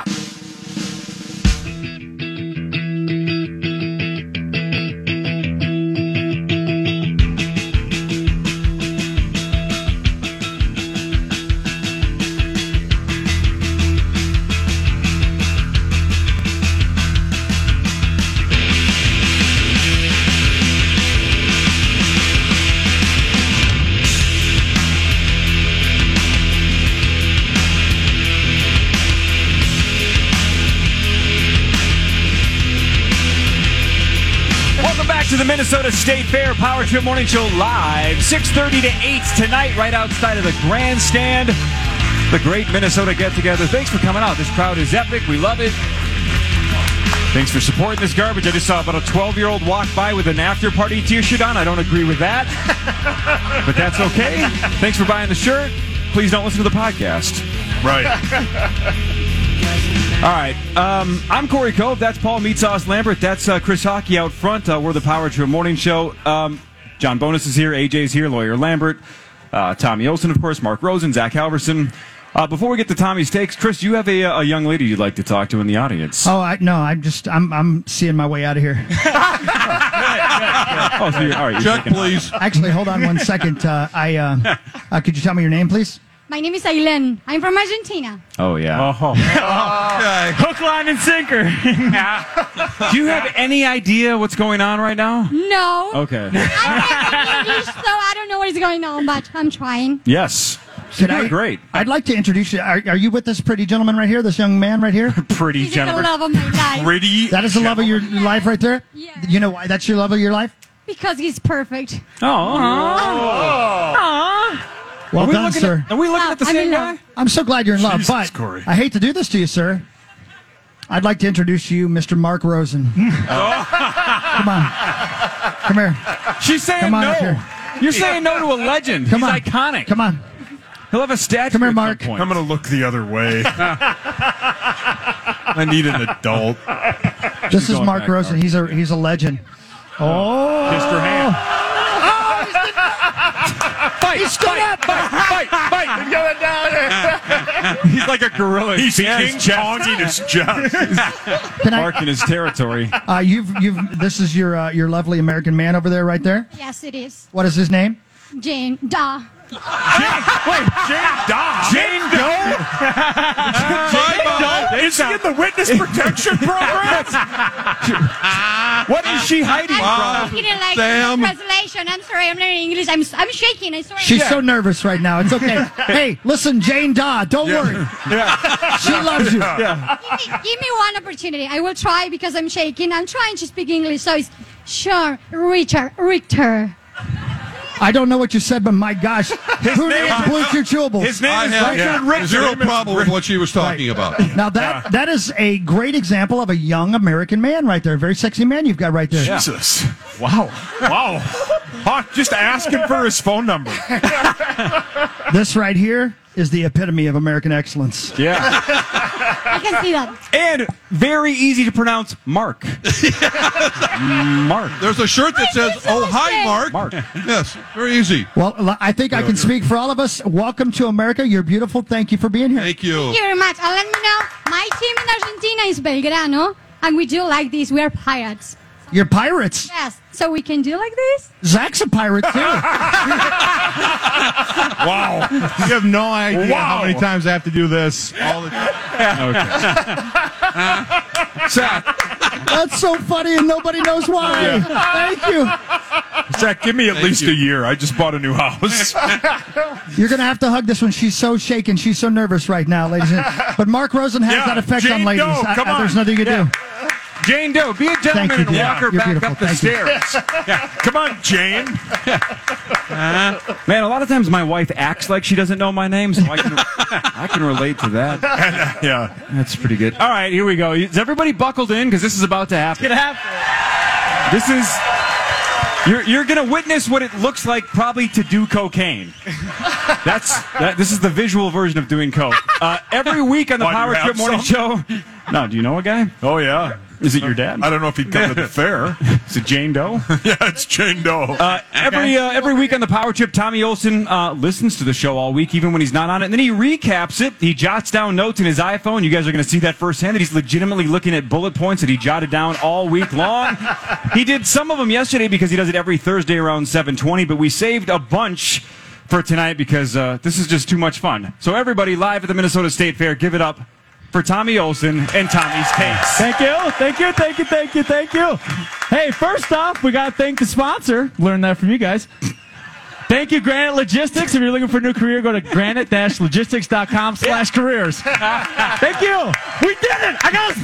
Speaker 2: To the Minnesota State Fair Power Trip Morning Show live, six thirty to eight tonight, right outside of the grandstand. The great Minnesota get-together. Thanks for coming out. This crowd is epic. We love it. Thanks for supporting this garbage. I just saw about a twelve-year-old walk by with an after-party T-shirt on. I don't agree with that, but that's okay. Thanks for buying the shirt. Please don't listen to the podcast.
Speaker 5: Right.
Speaker 2: All right, um, I'm Corey Cove. That's Paul Meatsauce Lambert. That's uh, Chris Hockey out front. Uh, we're the Power Trip Morning Show. Um, John Bonus is here. A J's here. Lawyer Lambert. Uh, Tommy Olson, of course. Mark Rosen. Zach Halverson. Uh, before we get to Tommy's takes, Chris, you have a, a young lady you'd like to talk to in the audience.
Speaker 4: Oh, I, no, I'm just, I'm, I'm seeing my way out of here.
Speaker 2: Oh, so you're, all right, you're
Speaker 1: Check,
Speaker 2: checking.
Speaker 1: please.
Speaker 4: Actually, hold on one second. Uh, I, uh, uh, could you tell me your name, please?
Speaker 12: My name is Aileen. I'm from Argentina.
Speaker 2: Oh, yeah.
Speaker 1: Okay.
Speaker 9: Hook, line, and sinker.
Speaker 2: Do you have any idea what's going on right now?
Speaker 12: No.
Speaker 2: Okay.
Speaker 12: I am English, so I don't know what is going on, but I'm trying.
Speaker 2: Yes.
Speaker 4: Could
Speaker 2: You're
Speaker 4: I-
Speaker 2: great.
Speaker 4: I'd like to introduce you. Are, are you with this pretty gentleman right here, this young man right here?
Speaker 2: Pretty
Speaker 12: This is the love of my life.
Speaker 5: Pretty.
Speaker 4: That is the love of your life right there?
Speaker 12: Yeah.
Speaker 4: You know why that's your love of your life?
Speaker 12: Because he's perfect.
Speaker 2: Oh.
Speaker 4: Well
Speaker 2: Are we
Speaker 4: done,
Speaker 2: looking
Speaker 4: sir.
Speaker 2: At, are we looking
Speaker 12: Wow,
Speaker 2: at the
Speaker 12: I'm
Speaker 2: same
Speaker 12: in
Speaker 2: guy?
Speaker 12: love.
Speaker 4: I'm so glad you're in love,
Speaker 5: Jesus,
Speaker 4: but
Speaker 5: Corey.
Speaker 4: I hate to do this to you, sir. I'd like to introduce you, Mister Mark Rosen. Come on. Come here.
Speaker 2: She's saying
Speaker 4: Come on
Speaker 2: no.
Speaker 4: up here.
Speaker 2: You're saying no to a legend.
Speaker 4: Come
Speaker 2: He's
Speaker 4: on.
Speaker 2: iconic.
Speaker 4: Come on.
Speaker 2: He'll have a statue
Speaker 4: Come here,
Speaker 2: at
Speaker 4: Mark.
Speaker 2: some point.
Speaker 5: I'm going to look the other way. I need an adult.
Speaker 4: This is
Speaker 2: going
Speaker 4: Mark
Speaker 2: back,
Speaker 4: Rosen.
Speaker 2: Mark.
Speaker 4: He's a he's a legend. Oh.
Speaker 2: Kissed her hand. Fight,
Speaker 4: He stood
Speaker 2: fight,
Speaker 4: up.
Speaker 2: fight, fight, fight.
Speaker 6: He's going down.
Speaker 2: He's like a gorilla.
Speaker 5: He's
Speaker 2: Beating
Speaker 5: King
Speaker 2: his chest.
Speaker 5: Konging his chest.
Speaker 4: Can I,
Speaker 2: Mark in his territory.
Speaker 4: uh, you've you've this is your uh, your lovely American man over there right there.
Speaker 12: Yes, it is.
Speaker 4: What is his name?
Speaker 12: Jane. Da.
Speaker 5: Wait, Jane Doe.
Speaker 2: Jane Doe?
Speaker 5: Is he in the witness protection program?
Speaker 2: What is she hiding
Speaker 1: Wow.
Speaker 2: from?
Speaker 12: You know, like
Speaker 1: Sam.
Speaker 12: translation. I'm sorry, I'm learning English. I'm I'm shaking. I'm sorry.
Speaker 4: She's so nervous right now. It's okay. Hey, listen, Jane Daw, don't worry. She loves you.
Speaker 12: give, me, give me one opportunity. I will try because I'm shaking. I'm trying to speak English. So it's sure, Richard, Richter.
Speaker 4: I don't know what you said, but my gosh, who named Bluetooth Chewable?
Speaker 2: His name
Speaker 1: I
Speaker 2: is
Speaker 1: have
Speaker 2: Richard Richter.
Speaker 1: zero problem with what she was talking about.
Speaker 4: Now that that is a great example of a young American man right there. A very sexy man you've got right there.
Speaker 5: Jesus. Wow. Wow. Hawk, just ask him for his phone number.
Speaker 4: This right here is the epitome of American excellence.
Speaker 2: Yeah.
Speaker 12: I can see that.
Speaker 2: And very easy to pronounce Mark. Mark.
Speaker 1: There's a shirt that says, "Oh, hi, Mark."
Speaker 2: Mark.
Speaker 1: Yes, very easy.
Speaker 4: Well, I think I can speak for all of us. Welcome to America. You're beautiful. Thank you for being here.
Speaker 1: Thank you.
Speaker 12: Thank you very much. And let me know, my team in Argentina is Belgrano, and we do like this. We are pirates.
Speaker 4: You're pirates.
Speaker 12: Yes. So we can do like this?
Speaker 4: Zach's a pirate, too.
Speaker 8: Wow. You have no idea how many times I have to do this all the time.
Speaker 2: Okay. Zach,
Speaker 4: That's so funny, and nobody knows why. Thank you.
Speaker 5: Zach, give me at
Speaker 1: Thank
Speaker 5: least
Speaker 1: you.
Speaker 5: a year. I just bought a new house.
Speaker 4: You're going to have to hug this one. She's so shaken. She's so nervous right now, ladies and gentlemen. But Mark Rosen has
Speaker 5: Yeah,
Speaker 4: that effect
Speaker 5: Jane
Speaker 4: on ladies.
Speaker 5: Doe,
Speaker 4: I-
Speaker 5: come
Speaker 4: I- there's
Speaker 5: on.
Speaker 4: nothing you can do.
Speaker 2: Jane Doe, be a gentleman
Speaker 4: Thank you,
Speaker 2: and
Speaker 4: dear.
Speaker 2: walk her
Speaker 4: You're
Speaker 2: back
Speaker 4: beautiful.
Speaker 2: up the
Speaker 4: Thank you.
Speaker 2: stairs.
Speaker 5: Yeah. Come on, Jane.
Speaker 2: Man, a lot of times my wife acts like she doesn't know my name, so I can I can relate to that.
Speaker 5: Yeah.
Speaker 2: That's pretty good. All right, here we go. Is everybody buckled in? Because this is about to happen.
Speaker 9: Gonna happen.
Speaker 2: This is. You're, you're going to witness what it looks like probably to do cocaine. That's that, This is the visual version of doing coke. Uh, every week on the
Speaker 5: Why, do you
Speaker 2: Power
Speaker 5: have
Speaker 2: Trip Morning
Speaker 5: some?
Speaker 2: Show. No, do you know a guy?
Speaker 5: Oh, yeah.
Speaker 2: Is it your dad?
Speaker 5: I don't know if he'd come to the fair.
Speaker 2: Is it Jane Doe?
Speaker 5: Yeah, it's Jane Doe.
Speaker 2: Uh, every uh, every week on the Power Trip, Tommy Olsen uh, listens to the show all week, even when he's not on it, and then he recaps it. He jots down notes in his iPhone. You guys are going to see that firsthand. That he's legitimately looking at bullet points that he jotted down all week long. He did some of them yesterday because he does it every Thursday around seven twenty, but we saved a bunch for tonight because uh, this is just too much fun. So everybody live at the Minnesota State Fair, give it up for Tommy Olsen and Tommy's Takes.
Speaker 9: Thank you, thank you, thank you, thank you, thank you. Hey, first off, we got to thank the sponsor. Learned that from you guys. Thank you, Granite Logistics. If you're looking for a new career, go to granite dash logistics dot com slash careers. Thank you. We did it. I got a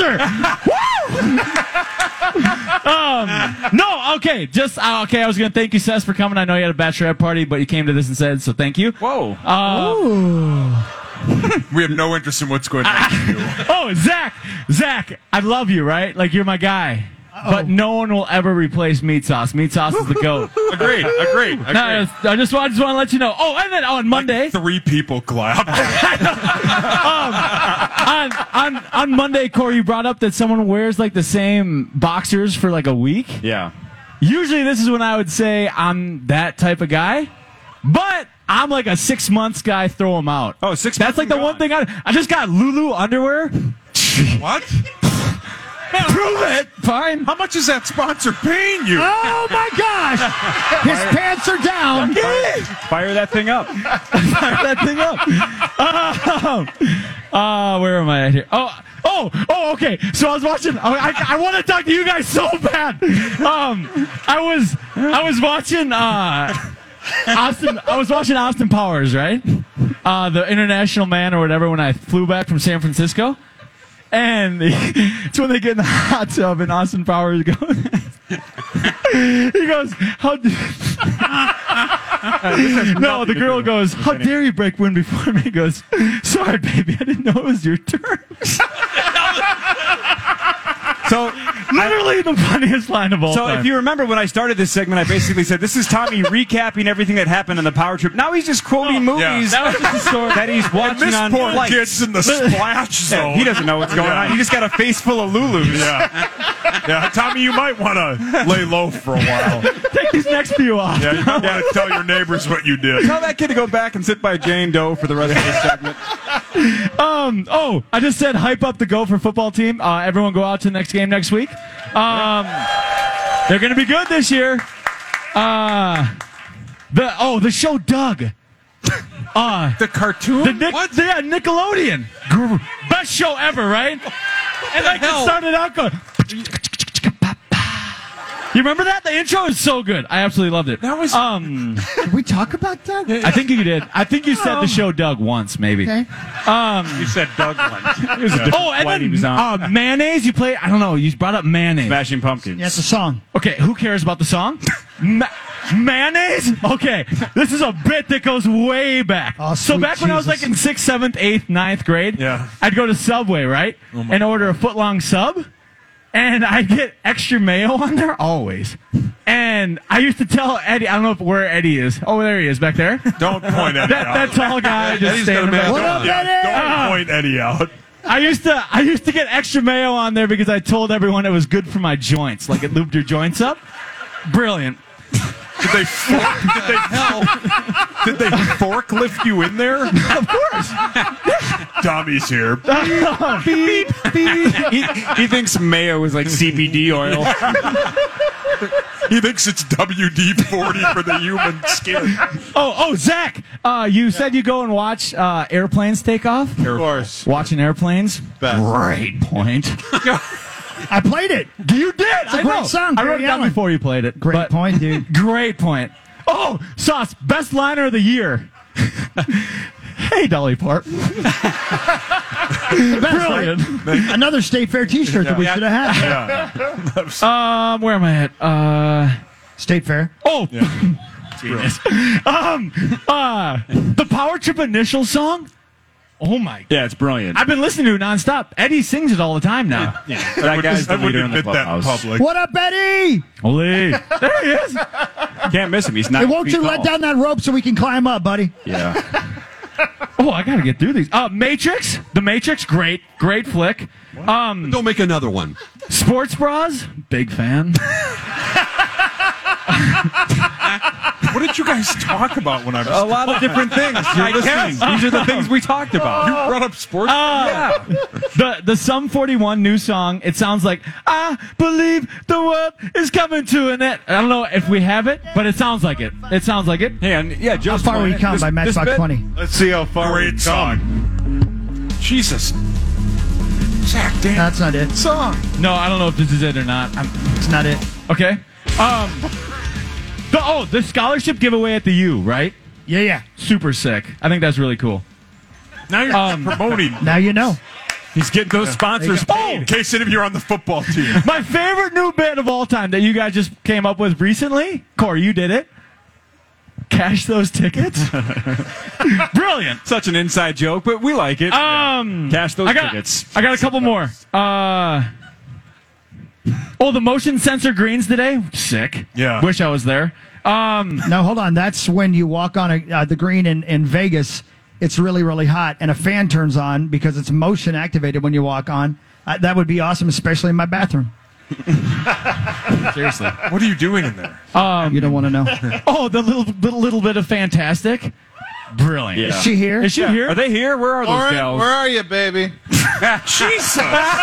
Speaker 9: sponsor. Woo! um, no, okay. Just, uh, okay, I was going to thank you, Seth, for coming. I know you had a bachelorette party, but you came to this instead, so thank you.
Speaker 2: Whoa.
Speaker 9: Uh,
Speaker 5: We have no interest in what's going on with you.
Speaker 9: Oh, Zach, Zach, I love you, right? Like, you're my guy.
Speaker 4: Uh-oh.
Speaker 9: But no one will ever replace meat sauce. Meat sauce is the goat.
Speaker 5: Agreed, agreed, agreed.
Speaker 9: No, I just, I just want to let you know. Oh, and then on Monday,
Speaker 5: Three people clap.
Speaker 9: um, on, on on Monday, Corey, you brought up that someone wears like the same boxers for like a week.
Speaker 2: Yeah.
Speaker 9: Usually, this is when I would say I'm that type of guy, but I'm like a six months guy. Throw them out.
Speaker 2: Oh, six.
Speaker 9: That's like the one thing I I just got Lulu underwear.
Speaker 1: What?
Speaker 9: Prove it. Fine.
Speaker 5: How much is that sponsor paying you?
Speaker 4: Oh, my gosh. His pants are down.
Speaker 2: Fire that thing up.
Speaker 9: Fire that thing up. Uh, uh, where am I at here? Oh, oh, oh, okay. So I was watching. I, I, I want to talk to you guys so bad. Um, I was, I was watching. Uh, Austin. I was watching Austin Powers, right? Uh, the International Man or whatever. When I flew back from San Francisco. And it's when they get in the hot tub and Austin Powers goes, he goes, how d-? No, the girl goes, how dare you break wind before me? He goes, sorry, baby, I didn't know it was your turn. So, literally the funniest line of all
Speaker 2: So
Speaker 9: time.
Speaker 2: if you remember when I started this segment, I basically said, this is Tommy recapping everything that happened on the Power Trip. Now he's just quoting movies
Speaker 9: That was just a story.
Speaker 2: that he's watching
Speaker 5: This
Speaker 2: on
Speaker 5: poor
Speaker 2: flights.
Speaker 5: kid's in the splash
Speaker 2: Yeah,
Speaker 5: zone.
Speaker 2: he doesn't know what's going
Speaker 5: Yeah.
Speaker 2: on. He just got a face full of Lulus.
Speaker 5: Yeah. Yeah, Tommy, you might want to lay low for a while.
Speaker 9: Take these next few off.
Speaker 5: Yeah, you might want to tell your neighbors what you did.
Speaker 2: Tell that kid to go back and sit by Jane Doe for the rest of the segment.
Speaker 9: Um. Oh, I just said hype up the Gopher football team. Uh, everyone go out to the next game next week. Um, they're gonna be good this year. Uh, the oh the show Doug. Uh,
Speaker 5: The cartoon?
Speaker 9: the Nick,
Speaker 5: What?
Speaker 9: yeah, Nickelodeon. Gr- Best show ever, right? And like it
Speaker 1: hell?
Speaker 9: started out going. You remember that? The intro is so good. I absolutely loved it.
Speaker 5: That was-
Speaker 9: um.
Speaker 4: Did we talk about that?
Speaker 9: I think you did. I think you said the show Doug once, maybe.
Speaker 4: Okay.
Speaker 9: Um.
Speaker 2: You said Doug once. It was a different
Speaker 9: Oh, and
Speaker 2: flight he was
Speaker 9: then
Speaker 2: on.
Speaker 9: uh, mayonnaise. You play. I don't know. You brought up mayonnaise.
Speaker 2: Smashing Pumpkins.
Speaker 4: Yeah, it's a song.
Speaker 9: Okay, who cares about the song? Ma- mayonnaise? Okay, this is a bit that goes way back.
Speaker 4: Oh,
Speaker 9: so
Speaker 4: sweet
Speaker 9: back when I was
Speaker 4: Jesus.
Speaker 9: like in sixth, seventh, eighth, ninth grade,
Speaker 5: Yeah.
Speaker 9: I'd go to Subway, right, and order a foot long sub, and I'd get extra mayo on there always. And I used to tell Eddie, I don't know if where Eddie is. Oh, there he is back there.
Speaker 5: Don't point Eddie
Speaker 9: That,
Speaker 5: out.
Speaker 9: that tall guy just
Speaker 1: Eddie's got a
Speaker 9: standing back
Speaker 1: mask
Speaker 9: there.
Speaker 1: on.
Speaker 5: Yeah, don't point Eddie out.
Speaker 9: I used to I used to get extra mayo on there because I told everyone it was good for my joints, like it lubed your joints up. Brilliant.
Speaker 5: Did they fork, did they did they forklift you in there?
Speaker 9: Of course.
Speaker 5: Tommy's here.
Speaker 2: Beep, beep. He, he thinks mayo is like C B D oil.
Speaker 5: He thinks it's W D forty for the human skin.
Speaker 9: Oh, oh, Zach, uh, you said you go and watch uh, airplanes take off?
Speaker 8: Of course.
Speaker 9: Watching airplanes?
Speaker 8: Best.
Speaker 9: Great point.
Speaker 4: I played it.
Speaker 9: You did.
Speaker 4: It's a
Speaker 9: I
Speaker 4: great
Speaker 9: know.
Speaker 4: song,
Speaker 9: I wrote
Speaker 4: Gary
Speaker 9: it down
Speaker 4: Allen.
Speaker 9: before you played it.
Speaker 4: Great
Speaker 9: but-
Speaker 4: point, dude.
Speaker 9: Great point. Oh, Sauce, best liner of the year. Hey, Dolly Parton. Brilliant.
Speaker 4: Another State Fair T-shirt that we should have had.
Speaker 9: Um, where am I at? Uh,
Speaker 4: State Fair.
Speaker 9: Oh, genius. um, uh, the Power Trip Initial song. Oh my!
Speaker 2: Yeah, it's brilliant.
Speaker 9: I've been listening to it nonstop. Eddie sings it all the time now.
Speaker 2: Yeah, that guy's the
Speaker 5: I wouldn't
Speaker 2: leader in the
Speaker 5: admit that in
Speaker 2: clubhouse.
Speaker 5: public.
Speaker 4: What up, Eddie?
Speaker 9: Ole. There he is.
Speaker 2: Can't miss him. He's not.
Speaker 4: Hey, won't you let down that rope so we can climb up, buddy?
Speaker 2: Yeah.
Speaker 9: Oh, I gotta get through these. Uh, Matrix. The Matrix. Great, great flick. Um,
Speaker 1: Don't make another one.
Speaker 9: Sports Bras. Big fan.
Speaker 5: What did you guys talk about when I was
Speaker 2: A lot of different things. You're listening. These are the things we talked about.
Speaker 5: You brought up sports.
Speaker 9: Uh, the the Sum forty-one new song. It sounds like I believe the world is coming to an end. I don't know if we have it, but it sounds like it. It sounds like it.
Speaker 2: Yeah, and, yeah.
Speaker 4: How
Speaker 2: Joe's
Speaker 4: far we
Speaker 2: playing.
Speaker 4: come
Speaker 2: This-
Speaker 4: by
Speaker 2: this
Speaker 4: Matchbox
Speaker 2: bit-
Speaker 4: twenty?
Speaker 8: Let's see how far
Speaker 5: Great
Speaker 8: we
Speaker 5: song.
Speaker 8: come.
Speaker 5: Jesus. Zach, damn
Speaker 4: That's not it.
Speaker 5: song.
Speaker 9: No, I don't know if this is it or not. I'm,
Speaker 4: It's not it.
Speaker 9: okay. Um. The, oh, the scholarship giveaway at the U, right?
Speaker 4: Yeah, yeah.
Speaker 9: Super sick. I think that's really cool.
Speaker 5: Now you're
Speaker 9: Um,
Speaker 5: promoting.
Speaker 4: Now you know.
Speaker 2: He's getting those sponsors paid.
Speaker 5: In case any of you are on the football team.
Speaker 9: My favorite new bit of all time that you guys just came up with recently. Corey, you did it. Cash those tickets. Brilliant.
Speaker 2: Such an inside joke, but we like it.
Speaker 9: Um,
Speaker 2: Cash those
Speaker 9: I got,
Speaker 2: tickets.
Speaker 9: I got a couple more. Uh, oh, the motion sensor greens today. Sick.
Speaker 5: Yeah.
Speaker 9: Wish I was there. Um,
Speaker 4: No, hold on. That's when you walk on a, uh, the green in, in Vegas. It's really, really hot, and a fan turns on because it's motion activated when you walk on. Uh, that would be awesome, especially in my bathroom.
Speaker 9: seriously.
Speaker 5: What are you doing in there?
Speaker 4: You don't want to know.
Speaker 9: Oh, the little, little little bit of fantastic. Brilliant.
Speaker 2: Yeah.
Speaker 4: Is she here?
Speaker 9: Is she here?
Speaker 2: Are they here? Where are those
Speaker 8: Lauren,
Speaker 2: gals?
Speaker 8: where are you, baby?
Speaker 5: Jesus.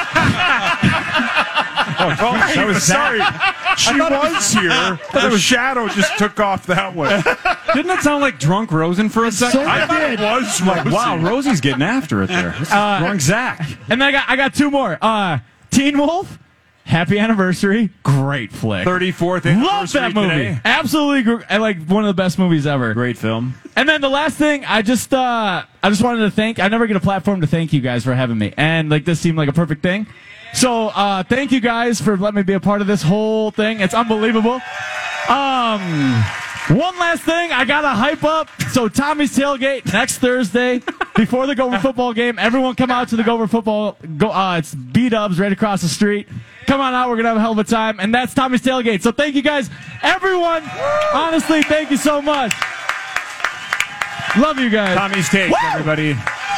Speaker 2: Oh, that was
Speaker 5: Sorry. She was here. The shadow just took off that way.
Speaker 2: Didn't that sound like drunk Rosen for a second?
Speaker 4: So
Speaker 5: I
Speaker 4: it
Speaker 5: thought it
Speaker 4: did.
Speaker 5: was
Speaker 2: Like,
Speaker 5: Rosie.
Speaker 2: wow, Rosie's getting after it there. This is wrong Zach.
Speaker 9: And then I got I got two more. Uh, Teen Wolf. Happy anniversary. Great flick.
Speaker 2: thirty-fourth
Speaker 9: Love
Speaker 2: anniversary
Speaker 9: that movie.
Speaker 2: today.
Speaker 9: Absolutely, gr- I like one of the best movies ever.
Speaker 2: Great film.
Speaker 9: And then the last thing, I just uh, I just wanted to thank. I never get a platform to thank you guys for having me, and like this seemed like a perfect thing. So uh, thank you guys for letting me be a part of this whole thing. It's unbelievable. Um, one last thing, I gotta hype up. So Tommy's Tailgate next Thursday before the Gopher football game. Everyone come out to the Gopher football. Go, uh, it's B-Dubs right across the street. Come on out, we're gonna have a hell of a time. And that's Tommy's Tailgate. So thank you guys, everyone. Honestly, thank you so much. Love you guys.
Speaker 2: Tommy's Takes,
Speaker 9: Woo!
Speaker 2: everybody.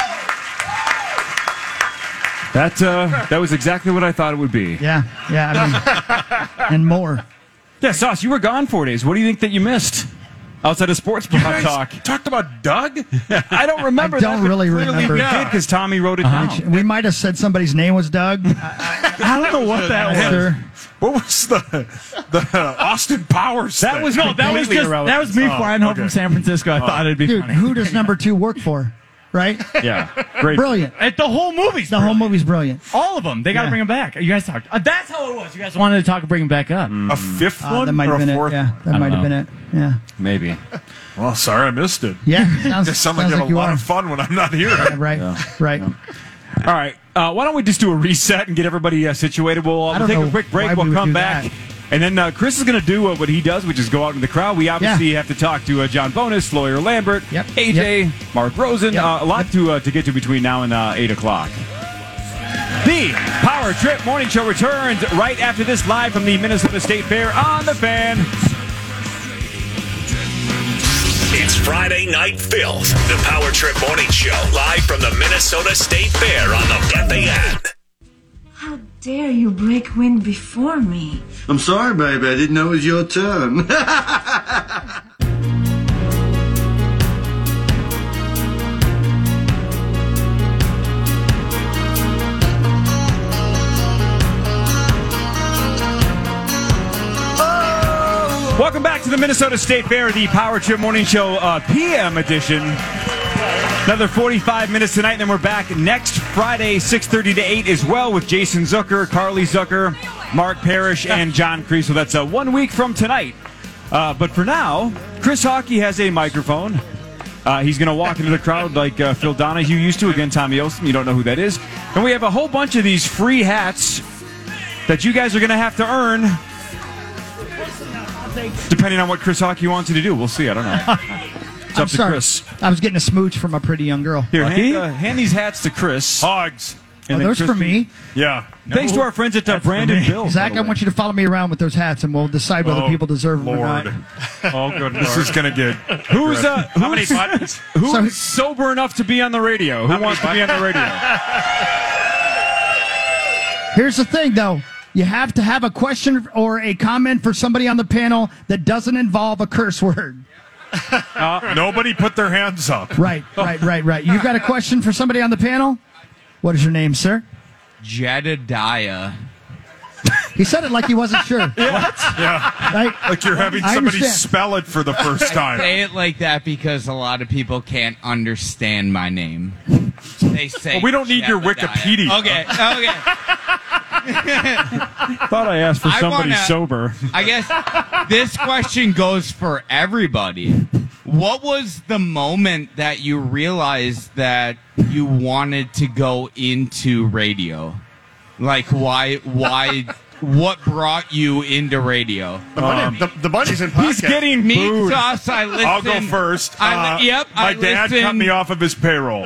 Speaker 2: That uh, that was exactly what I thought it would be.
Speaker 4: Yeah, yeah, I mean, and more.
Speaker 2: Yeah, Sauce, you were gone four days. What do you think that you missed outside of sports
Speaker 5: You
Speaker 2: blog
Speaker 5: guys
Speaker 2: talk?
Speaker 5: talked about Doug?
Speaker 2: I don't remember.
Speaker 4: I don't
Speaker 2: that, but
Speaker 4: really
Speaker 2: clearly
Speaker 4: remember.
Speaker 2: we
Speaker 5: Yeah.
Speaker 2: did because Tommy wrote it down.
Speaker 4: We might have said somebody's name was Doug. I,
Speaker 9: I don't know what that
Speaker 4: I,
Speaker 9: was.
Speaker 4: sure.
Speaker 5: What was the the Austin Powers
Speaker 2: That
Speaker 5: thing?
Speaker 2: was
Speaker 9: No, that was
Speaker 2: completely
Speaker 9: just
Speaker 2: irrelevant.
Speaker 9: that was me
Speaker 5: Oh,
Speaker 9: flying home
Speaker 5: okay.
Speaker 9: from San Francisco. I thought it'd be
Speaker 4: Dude,
Speaker 9: funny.
Speaker 4: who does number two work for? Right?
Speaker 2: Yeah, great.
Speaker 4: Brilliant.
Speaker 9: At the whole movie's
Speaker 4: The whole movie's brilliant.
Speaker 9: all of them. They got to
Speaker 4: Yeah.
Speaker 9: bring them back. You guys talked. Uh, that's how it was. You guys wanted to talk and bring them back up.
Speaker 5: a fifth
Speaker 4: Uh,
Speaker 5: one
Speaker 4: that might
Speaker 5: or
Speaker 4: have
Speaker 5: a
Speaker 4: been it.
Speaker 5: fourth?
Speaker 4: Yeah, that
Speaker 9: don't
Speaker 4: might have
Speaker 9: know.
Speaker 4: been it. Yeah.
Speaker 2: Maybe.
Speaker 5: Well, sorry I missed it.
Speaker 4: Yeah. Sounds,
Speaker 5: It sounds like
Speaker 4: sounds
Speaker 5: you have
Speaker 4: like
Speaker 5: a
Speaker 4: you
Speaker 5: lot
Speaker 4: are.
Speaker 5: of fun when I'm not here.
Speaker 4: Yeah, right. Right.
Speaker 2: All right. Uh, why don't we just do a reset and get everybody uh, situated? We'll, uh,
Speaker 4: I
Speaker 2: we'll
Speaker 4: don't
Speaker 2: take
Speaker 4: know
Speaker 2: a quick break.
Speaker 4: why we
Speaker 2: We'll
Speaker 4: would
Speaker 2: come
Speaker 4: do
Speaker 2: back.
Speaker 4: that.
Speaker 2: And then uh, Chris is going to do uh, what he does, which is go out in the crowd. We obviously
Speaker 4: Yeah.
Speaker 2: have to talk to uh, John Bonus, Lawyer Lambert,
Speaker 4: Yep.
Speaker 2: A J, Mark Rosen.
Speaker 4: Yep.
Speaker 2: Uh, a lot to uh, to get to between now and uh, eight o'clock. The Power Trip Morning Show returns right after this, live from the Minnesota State Fair on the Fan.
Speaker 13: It's Friday Night Filth, the Power Trip Morning Show, live from the Minnesota State Fair on the F A N.
Speaker 14: How dare you break wind before me?
Speaker 15: I'm sorry, baby. I didn't know it was your turn.
Speaker 2: Welcome back to the Minnesota State Fair, the Power Trip Morning Show uh, P M edition. Another forty-five minutes tonight, and then we're back next Friday, six thirty to eight as well, with Jason Zucker, Carly Zucker, Mark Parrish, and John Kreese. So that's uh, one week from tonight. Uh, but for now, Chris Hockey has a microphone. Uh, he's going to walk into the crowd like uh, Phil Donahue used to. Again, Tommy Olsen, you don't know who that is. And we have a whole bunch of these free hats that you guys are going to have to earn, depending on what Chris Hockey wants you to do. We'll see. I don't know. It's
Speaker 4: I'm
Speaker 2: up to
Speaker 4: sorry.
Speaker 2: Chris.
Speaker 4: I was getting a smooch from a pretty young girl.
Speaker 2: Here, hand, uh, hand these hats to Chris.
Speaker 5: Hogs.
Speaker 4: Oh, those for me.
Speaker 5: Yeah.
Speaker 2: Thanks to our friends at uh, Brandon Bill.
Speaker 4: Zach, I want you to follow me around with those hats, and we'll decide whether
Speaker 5: Oh,
Speaker 4: people deserve them
Speaker 5: Lord.
Speaker 4: or not.
Speaker 5: Oh, good. This is going to get.
Speaker 2: Who's uh,
Speaker 5: How many
Speaker 2: who's,
Speaker 5: buttons?
Speaker 2: who's
Speaker 4: So-
Speaker 2: sober enough to be on the radio? Who wants to be on the radio?
Speaker 4: Here's the thing, though. You have to have a question or a comment for somebody on the panel that doesn't involve a curse word.
Speaker 5: Uh, nobody put their hands up.
Speaker 4: Right, right, right, right. You got a question for somebody on the panel? What is your name, sir?
Speaker 16: Jedediah.
Speaker 4: He said it like he wasn't sure. What?
Speaker 5: Yeah.
Speaker 4: Right?
Speaker 5: Like you're having
Speaker 4: I
Speaker 5: somebody
Speaker 4: understand.
Speaker 5: spell it for the first
Speaker 16: I
Speaker 5: time.
Speaker 16: say it like that because a lot of people can't understand my name. They say
Speaker 5: Well, we don't need your
Speaker 16: Jedediah.
Speaker 5: Wikipedia.
Speaker 16: Okay, okay.
Speaker 2: Thought I asked for
Speaker 16: I
Speaker 2: somebody
Speaker 16: wanna-
Speaker 2: sober.
Speaker 16: I guess this question goes for everybody. What was the moment that you realized that you wanted to go into radio? Like, why? Why? What brought you into radio?
Speaker 6: The, bunny,
Speaker 5: Um,
Speaker 6: the, the bunny's in
Speaker 2: He's
Speaker 6: podcast.
Speaker 2: getting
Speaker 16: Me,
Speaker 2: booed.
Speaker 16: Sauce, I listen.
Speaker 5: I'll go first.
Speaker 16: I
Speaker 5: Uh,
Speaker 16: li- yep,
Speaker 5: My
Speaker 16: I
Speaker 5: dad cut
Speaker 16: listen.
Speaker 5: me off of his payroll.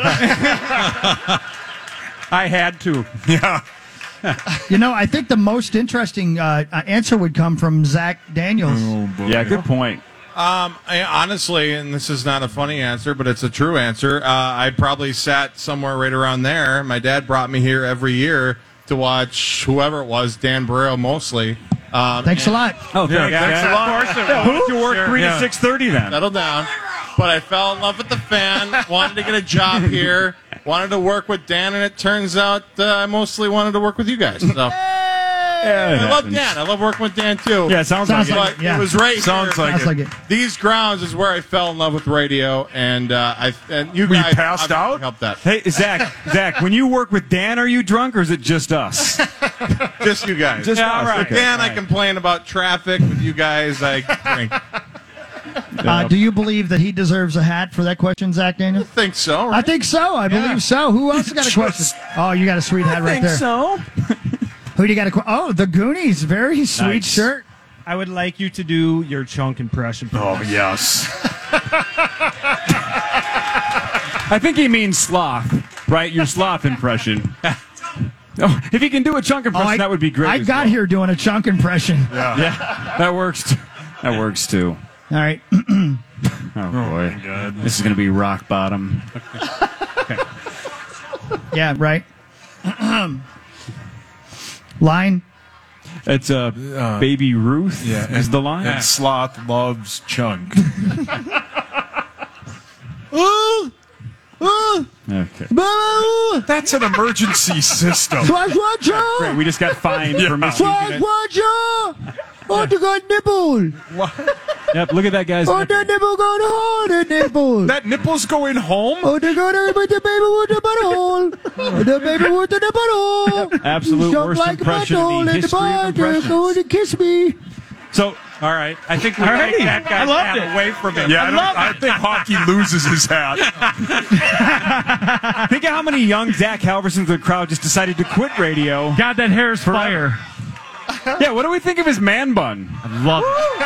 Speaker 2: I had to.
Speaker 5: Yeah.
Speaker 4: You know, I think the most interesting uh, uh, answer would come from Zach Daniels.
Speaker 2: Yeah, good point.
Speaker 8: Um, I, honestly, and this is not a funny answer, but it's a true answer. Uh, I probably sat somewhere right around there. My dad brought me here every year to watch whoever it was, Dan Barrero mostly. Um,
Speaker 4: Thanks a lot.
Speaker 2: Oh,
Speaker 5: Yeah,
Speaker 2: thanks,
Speaker 5: thanks
Speaker 2: Zach.
Speaker 5: a lot.
Speaker 2: Of course it was. Why don't you work three
Speaker 5: Yeah.
Speaker 2: to six thirty then?
Speaker 8: Settle down. But I fell in love with the fan, wanted to get a job here, wanted to work with Dan, and it turns out uh, I mostly wanted to work with you guys. So.
Speaker 2: Yeah, it
Speaker 8: I love
Speaker 2: happens.
Speaker 8: Dan. I love working with Dan, too.
Speaker 2: Yeah, it sounds,
Speaker 4: Sounds
Speaker 2: like,
Speaker 4: like
Speaker 2: it.
Speaker 8: But
Speaker 4: Yeah.
Speaker 8: it was right
Speaker 5: Sounds
Speaker 8: here.
Speaker 5: like
Speaker 4: Sounds
Speaker 5: it.
Speaker 4: like it.
Speaker 8: These grounds is where I fell in love with radio, and uh, I and you
Speaker 5: Were you
Speaker 8: guys
Speaker 5: passed
Speaker 8: obviously
Speaker 5: out?
Speaker 8: helped that.
Speaker 2: Hey, Zach, Zach, when you work with Dan, are you drunk or is it just us?
Speaker 8: Just you guys.
Speaker 2: Just
Speaker 8: yeah,
Speaker 2: us,
Speaker 8: all right.
Speaker 2: okay.
Speaker 8: Dan, I
Speaker 2: All right.
Speaker 8: complain about traffic. With you guys, I drink.
Speaker 4: Uh, do you believe that he deserves a hat for that question, Zach Daniels?
Speaker 8: I think so.
Speaker 4: I
Speaker 8: Right?
Speaker 4: think so. I believe so. Who else got a question? Oh, you got a sweet hat right there.
Speaker 2: so.
Speaker 4: Who do you got a question? Oh, the Goonies. Very sweet
Speaker 2: Nice.
Speaker 4: shirt.
Speaker 6: I would like you to do your chunk impression.
Speaker 5: Oh, yes.
Speaker 2: I think he means sloth, right? Your sloth impression. Oh, if he can do a chunk impression,
Speaker 4: Oh, I,
Speaker 2: that would be great.
Speaker 4: I
Speaker 2: as
Speaker 4: got
Speaker 2: well.
Speaker 4: here doing a chunk impression.
Speaker 5: Yeah.
Speaker 2: Yeah, that works. Too. That works too.
Speaker 4: All right.
Speaker 2: Oh boy, this is going to be rock bottom.
Speaker 4: Yeah, right. Line.
Speaker 2: It's uh, Baby Ruth.
Speaker 5: Yeah,
Speaker 2: is
Speaker 5: and-
Speaker 2: the line.
Speaker 5: And Sloth loves chunk.
Speaker 2: Okay.
Speaker 5: That's an emergency system.
Speaker 2: Great. We just got fined
Speaker 5: Yeah.
Speaker 2: for misusing it.
Speaker 4: Oh, you got nipple.
Speaker 2: Yep. Look at that guy's.
Speaker 4: Oh, the nipple got hard, the nipple.
Speaker 5: That nipple's going home?
Speaker 4: Oh, they got it with the baby with the butthole. Oh, the baby with the butthole.
Speaker 2: Absolute
Speaker 4: Jump
Speaker 2: worst
Speaker 4: like a
Speaker 2: impression in
Speaker 4: butthole
Speaker 2: the
Speaker 4: in the
Speaker 2: history of
Speaker 4: bar,
Speaker 2: impressions.
Speaker 4: go and kiss me.
Speaker 2: So, all right. I think we take that
Speaker 6: I
Speaker 2: guy's
Speaker 6: loved
Speaker 2: hat
Speaker 6: it.
Speaker 2: away from him.
Speaker 5: Yeah, I, don't, I think Hockey loses his hat.
Speaker 2: Think of how many young Zach Halversons in the crowd just decided to quit radio.
Speaker 6: God, that hair's fire.
Speaker 2: Yeah, what do we think of his man bun?
Speaker 6: I love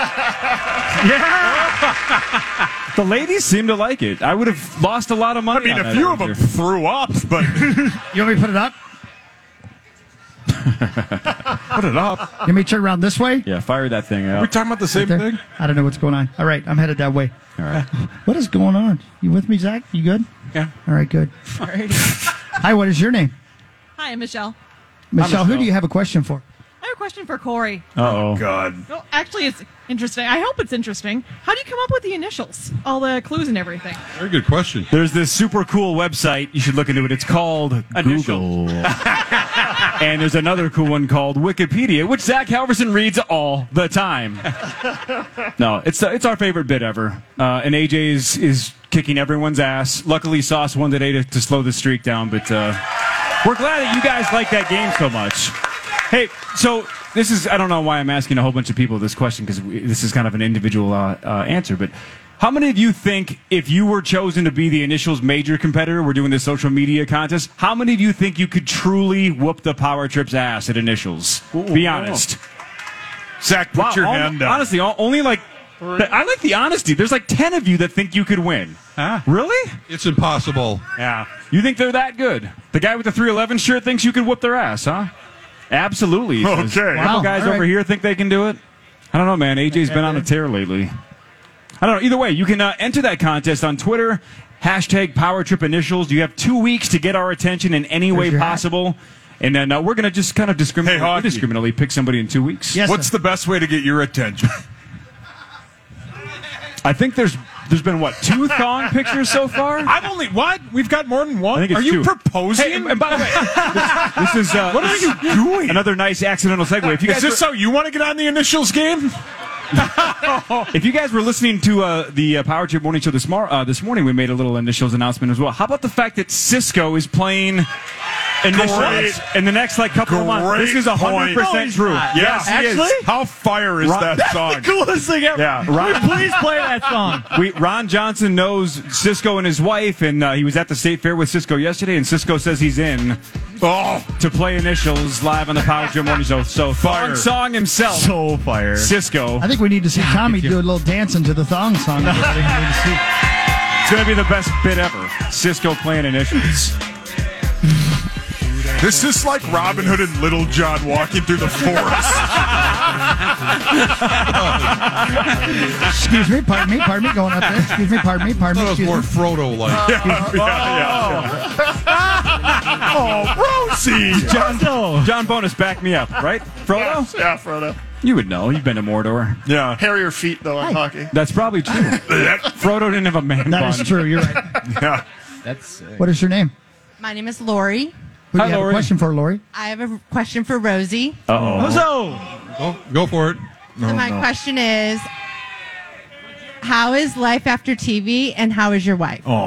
Speaker 6: it.
Speaker 2: Yeah. The ladies seem to like it. I would have lost a lot of
Speaker 5: I
Speaker 2: money.
Speaker 5: mean,
Speaker 2: on
Speaker 5: a
Speaker 2: that
Speaker 5: few of them
Speaker 2: answer.
Speaker 5: threw up, but
Speaker 4: You want me to put it up?
Speaker 5: put it up.
Speaker 4: You want me to turn around this way?
Speaker 2: Yeah, fire that thing
Speaker 5: Are we
Speaker 2: out.
Speaker 5: talking about the same
Speaker 4: Right there?
Speaker 5: thing?
Speaker 4: I don't know what's going on. All right, I'm headed that way.
Speaker 2: All right.
Speaker 4: What is going on? You with me, Zach? You good?
Speaker 2: Yeah.
Speaker 4: All right, good. Hi, what is your name?
Speaker 17: Hi, I'm Michelle.
Speaker 4: Michelle, who do you have a question for?
Speaker 17: I have a question for Corey.
Speaker 2: Uh-oh.
Speaker 5: God.
Speaker 17: Well, actually, it's interesting. I hope it's interesting. How do you come up with the initials, all the clues and everything?
Speaker 1: Very good question.
Speaker 2: There's this super cool website. You should look into it. It's called Google. And there's another cool one called Wikipedia, which Zach Halverson reads all the time. No, it's it's our favorite bit ever. Uh, and A J is, is kicking everyone's ass. Luckily, Sauce won today to, to slow the streak down, but uh, we're glad that you guys like that game so much. Hey, so this is, I don't know why I'm asking a whole bunch of people this question, because this is kind of an individual uh, uh, answer, but how many of you think if you were chosen to be the Initials major competitor, we're doing this social media contest, how many of you think you could truly whoop the Power Trip's ass at Initials? Ooh, be honest.
Speaker 5: Zach, put
Speaker 2: wow,
Speaker 5: your
Speaker 2: al-
Speaker 5: hand down.
Speaker 2: Honestly, only like, I like the honesty. There's like ten of you that think you could win. Huh? Really?
Speaker 1: It's impossible.
Speaker 2: Yeah. You think they're that good? The guy with the three eleven shirt thinks you could whoop their ass, huh? Absolutely. he says.
Speaker 5: Okay.
Speaker 2: A couple
Speaker 5: Wow,
Speaker 2: guys
Speaker 5: all right.
Speaker 2: over here think they can do it. I don't know, man. A J's been on a tear lately. I don't know. Either way, you can uh, enter that contest on Twitter. Hashtag Power Trip Initials. You have two weeks to get our attention in any way
Speaker 4: your hat.
Speaker 2: possible. And then uh, we're going to just kind of discriminate,
Speaker 5: Hey, Hockey.
Speaker 2: indiscriminately pick somebody in two weeks.
Speaker 4: Yes,
Speaker 5: What's
Speaker 4: sir.
Speaker 5: the best way to get your attention?
Speaker 2: I think there's there's been, what, two thong pictures so far?
Speaker 5: I've only what? We've got more than one.
Speaker 2: I think it's
Speaker 5: Are you
Speaker 2: two.
Speaker 5: proposing?
Speaker 2: Hey, and, and by the way, this, this is uh,
Speaker 5: What are
Speaker 2: this
Speaker 5: you
Speaker 2: is
Speaker 5: doing?
Speaker 2: Another nice accidental segue. If you
Speaker 5: Is
Speaker 2: guys
Speaker 5: this
Speaker 2: were,
Speaker 5: how you want to get on the Initials game?
Speaker 2: if you guys were listening to uh, the uh, Power Trip Morning Show this, mar- uh, this morning, we made a little Initials announcement as well. How about the fact that Cisco is playing Initials
Speaker 5: Great.
Speaker 2: in the next like couple of months? This is one hundred percent true.
Speaker 5: Yes, he is.
Speaker 9: Actually?
Speaker 5: How fire is
Speaker 2: Ron-
Speaker 5: that
Speaker 9: That's
Speaker 5: song?
Speaker 9: the coolest thing ever.
Speaker 5: Yeah.
Speaker 2: Ron-
Speaker 9: Please play that song.
Speaker 2: We, Ron Johnson knows Cisco and his wife, and uh, he was at the State Fair with Cisco yesterday, and Cisco says he's in
Speaker 5: Oh,
Speaker 2: to play Initials live on the Power Trip Morning Show. So,
Speaker 5: Fire.
Speaker 2: thong song himself,
Speaker 9: So fire.
Speaker 2: Cisco.
Speaker 4: I think we need to see Tommy do a little dancing to the thong song. Everybody need to see.
Speaker 2: It's going to be the best bit ever. Cisco playing Initials.
Speaker 5: this is like Robin Hood and Little John walking through the forest.
Speaker 4: Excuse me, pardon me, pardon me, going up there. Excuse me, pardon me, pardon
Speaker 1: That
Speaker 4: me.
Speaker 1: was
Speaker 4: Excuse
Speaker 1: more
Speaker 4: me.
Speaker 1: Frodo-like.
Speaker 5: yeah, yeah, yeah. Oh, Rosie!
Speaker 2: John, John Bonus, back me up, right? Frodo?
Speaker 18: Yeah, Frodo.
Speaker 2: You would know. You've been to Mordor.
Speaker 5: Yeah.
Speaker 18: Hairier feet, though, on hockey.
Speaker 2: That's probably true. Frodo didn't have a man
Speaker 4: That
Speaker 2: bun.
Speaker 4: is true. You're right.
Speaker 5: Yeah.
Speaker 16: That's sick.
Speaker 4: What is your name?
Speaker 10: My name is Lori.
Speaker 4: Who do
Speaker 2: Hi,
Speaker 4: you have
Speaker 2: Lori.
Speaker 4: a question for, Lori?
Speaker 10: I have a question for Rosie.
Speaker 2: Uh-oh.
Speaker 9: So,
Speaker 1: Go, go for it.
Speaker 10: So my question is, how is life after T V, and how is your wife?
Speaker 2: Oh.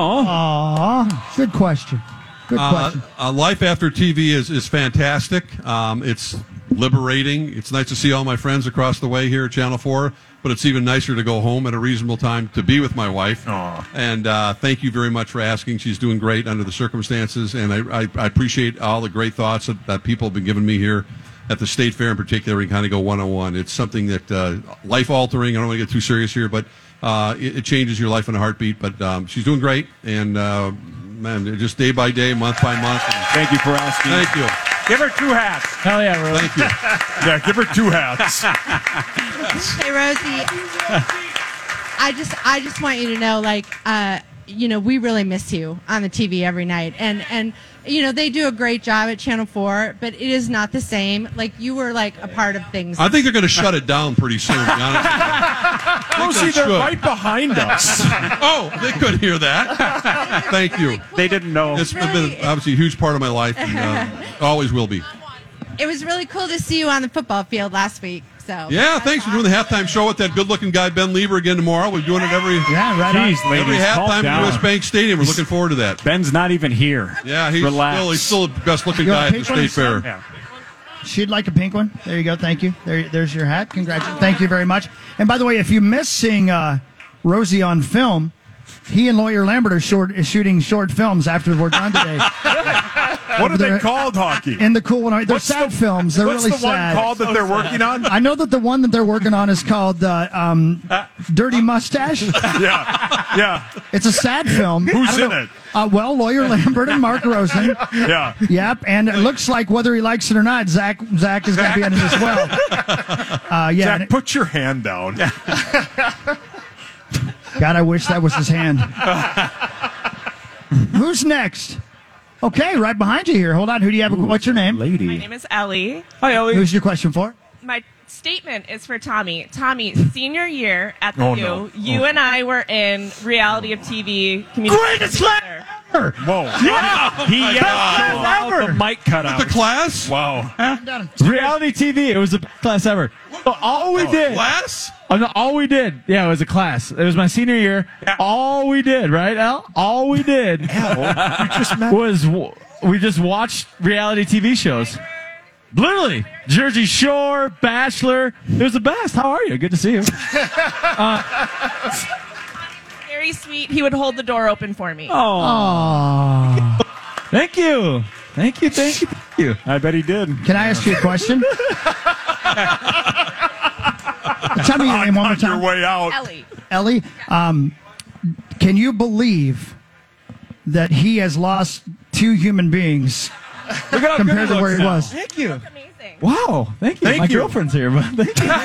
Speaker 4: Aw, good question. Good
Speaker 1: Uh,
Speaker 4: question.
Speaker 1: uh, life after T V is, is fantastic. Um, it's liberating. It's nice to see all my friends across the way here at Channel four, but it's even nicer to go home at a reasonable time to be with my wife.
Speaker 5: Aw.
Speaker 1: And uh, thank you very much for asking. She's doing great under the circumstances, and I, I, I appreciate all the great thoughts that, that people have been giving me here at the State Fair in particular. We kind of go one-on-one. It's something that uh, life-altering. I don't want to get too serious here, but uh, it, it changes your life in a heartbeat. But um, she's doing great, and uh, man, just day by day, month by month. And
Speaker 2: Thank you for asking.
Speaker 1: thank you.
Speaker 5: Give her two hats.
Speaker 9: hell yeah, Rose.
Speaker 1: Thank you.
Speaker 5: Yeah, give her two hats.
Speaker 10: Hey Rosie, I just I just want you to know, like, uh, you know, we really miss you on the T V every night, and and you know they do a great job at Channel Four, but it is not the same. Like you were like a part of things.
Speaker 1: I think they're going to shut it down pretty soon, to be honest with you.
Speaker 5: Rosie,
Speaker 1: they
Speaker 5: they're
Speaker 1: should.
Speaker 5: right behind us.
Speaker 1: Oh, they could hear that. Thank you.
Speaker 2: They didn't know.
Speaker 1: It's been obviously a huge part of my life, and uh, always will be.
Speaker 10: It was really cool to see you on the football field last week. So
Speaker 1: Yeah, thanks for doing the halftime show with that good-looking guy, Ben Lieber, again tomorrow. We're doing it every
Speaker 4: Yeah, right on.
Speaker 2: Jeez, ladies,
Speaker 1: every
Speaker 2: calm
Speaker 1: halftime at
Speaker 2: down.
Speaker 1: U S Bank Stadium. We're looking forward to that.
Speaker 2: Ben's not even here.
Speaker 1: Yeah, he's
Speaker 2: Relax.
Speaker 1: still he's still the best-looking
Speaker 4: You
Speaker 1: guy
Speaker 4: want
Speaker 1: at
Speaker 4: a
Speaker 1: the
Speaker 4: pink one,
Speaker 1: State Fair.
Speaker 2: Yeah.
Speaker 4: She'd like a pink one. There you go. Thank you. There, there's your hat. Congratulations. Thank you very much. And by the way, if you miss seeing uh, Rosie on film, he and Lawyer Lambert are short, is shooting short films after we're done today.
Speaker 5: What are they
Speaker 4: They're-
Speaker 5: called, Hockey?
Speaker 4: In the cool one, they're
Speaker 5: What's
Speaker 4: sad
Speaker 5: the-
Speaker 4: films. They're
Speaker 5: What's
Speaker 4: really
Speaker 5: the one
Speaker 4: sad.
Speaker 5: called that they're working on?
Speaker 4: I know that the one that they're working on is called uh, um, Dirty Mustache.
Speaker 5: Yeah, yeah.
Speaker 4: It's a sad film.
Speaker 5: Who's
Speaker 4: I don't
Speaker 5: in
Speaker 4: know.
Speaker 5: it?
Speaker 4: Uh, well, Lawyer Lambert and Mark Rosen.
Speaker 5: Yeah.
Speaker 4: Yep, and it looks like whether he likes it or not, Zach Zach is going to be in it as well. Uh, yeah.
Speaker 5: Zach,
Speaker 4: and-
Speaker 5: put your hand down.
Speaker 4: God, I wish that was his hand. Who's next? Okay, right behind you here. Hold on. Who do you have? A, what's your name?
Speaker 19: My
Speaker 2: Lady.
Speaker 19: name is Ellie.
Speaker 2: Hi, Ellie.
Speaker 4: Who's your question for?
Speaker 19: My statement is for Tommy. Tommy, senior year at the
Speaker 5: Oh,
Speaker 19: U,
Speaker 5: no.
Speaker 19: you
Speaker 5: Oh.
Speaker 19: and I were in reality of T V communication.
Speaker 4: Greatest
Speaker 19: together.
Speaker 5: Whoa.
Speaker 9: Yeah.
Speaker 2: He yelled
Speaker 9: Best
Speaker 2: while
Speaker 9: ever.
Speaker 2: the mic cut out.
Speaker 1: The class?
Speaker 5: Wow.
Speaker 9: Reality T V. It was the best class ever. All we
Speaker 1: Oh,
Speaker 9: did.
Speaker 1: class?
Speaker 9: Oh, no, all we did. Yeah, it was a class. It was my senior year. All we did, right, Al? All we did was w- we just watched reality T V shows. Literally, Jersey Shore, Bachelor. It was the best. How are you? Good to see you. Uh,
Speaker 19: Very sweet. He would hold the door open for me.
Speaker 9: oh. Thank you. Thank you. Thank you. Thank you.
Speaker 2: I bet he did.
Speaker 4: Can I ask you a question? Tell me your name one more
Speaker 5: On your
Speaker 4: time.
Speaker 5: way out.
Speaker 19: Ellie.
Speaker 4: Ellie, um, can you believe that he has lost two human beings
Speaker 2: Look at how
Speaker 4: compared
Speaker 2: good
Speaker 4: to where he
Speaker 2: looks
Speaker 4: was?
Speaker 9: Thank you.
Speaker 19: Amazing.
Speaker 9: Wow. Thank you.
Speaker 2: Thank
Speaker 9: My
Speaker 2: you.
Speaker 9: girlfriend's here, but thank you.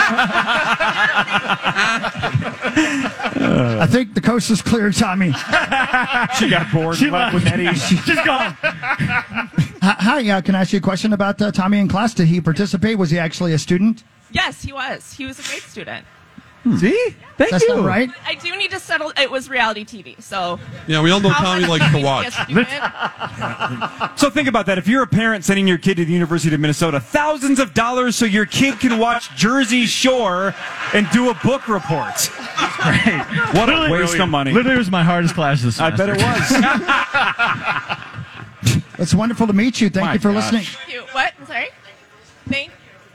Speaker 4: I think the coast is clear, Tommy.
Speaker 2: She got bored
Speaker 9: She
Speaker 2: and left with
Speaker 9: left.
Speaker 2: Eddie.
Speaker 9: She's gone.
Speaker 4: Hi, uh, can I ask you a question about uh, Tommy in class? Did he participate? Was he actually a student?
Speaker 19: Yes, he was. He was a great student.
Speaker 9: See? Thank
Speaker 4: That's
Speaker 9: you.
Speaker 4: not right.
Speaker 19: I do need to settle. It was reality T V, so.
Speaker 1: Yeah, we all know
Speaker 19: how
Speaker 1: Tommy
Speaker 19: much
Speaker 1: likes to
Speaker 19: time he
Speaker 1: watch.
Speaker 19: gets do it.
Speaker 2: So think about that. If you're a parent sending your kid to the University of Minnesota, thousands of dollars so your kid can watch Jersey Shore and do a book report.
Speaker 9: Right.
Speaker 2: What a
Speaker 9: Literally-
Speaker 2: waste of money.
Speaker 9: Literally, it was my hardest class this
Speaker 2: I
Speaker 9: semester.
Speaker 2: bet it was.
Speaker 4: It's wonderful to meet you. Thank
Speaker 2: My
Speaker 4: you for
Speaker 2: gosh.
Speaker 4: listening.
Speaker 19: Thank you. What? Sorry. Thank.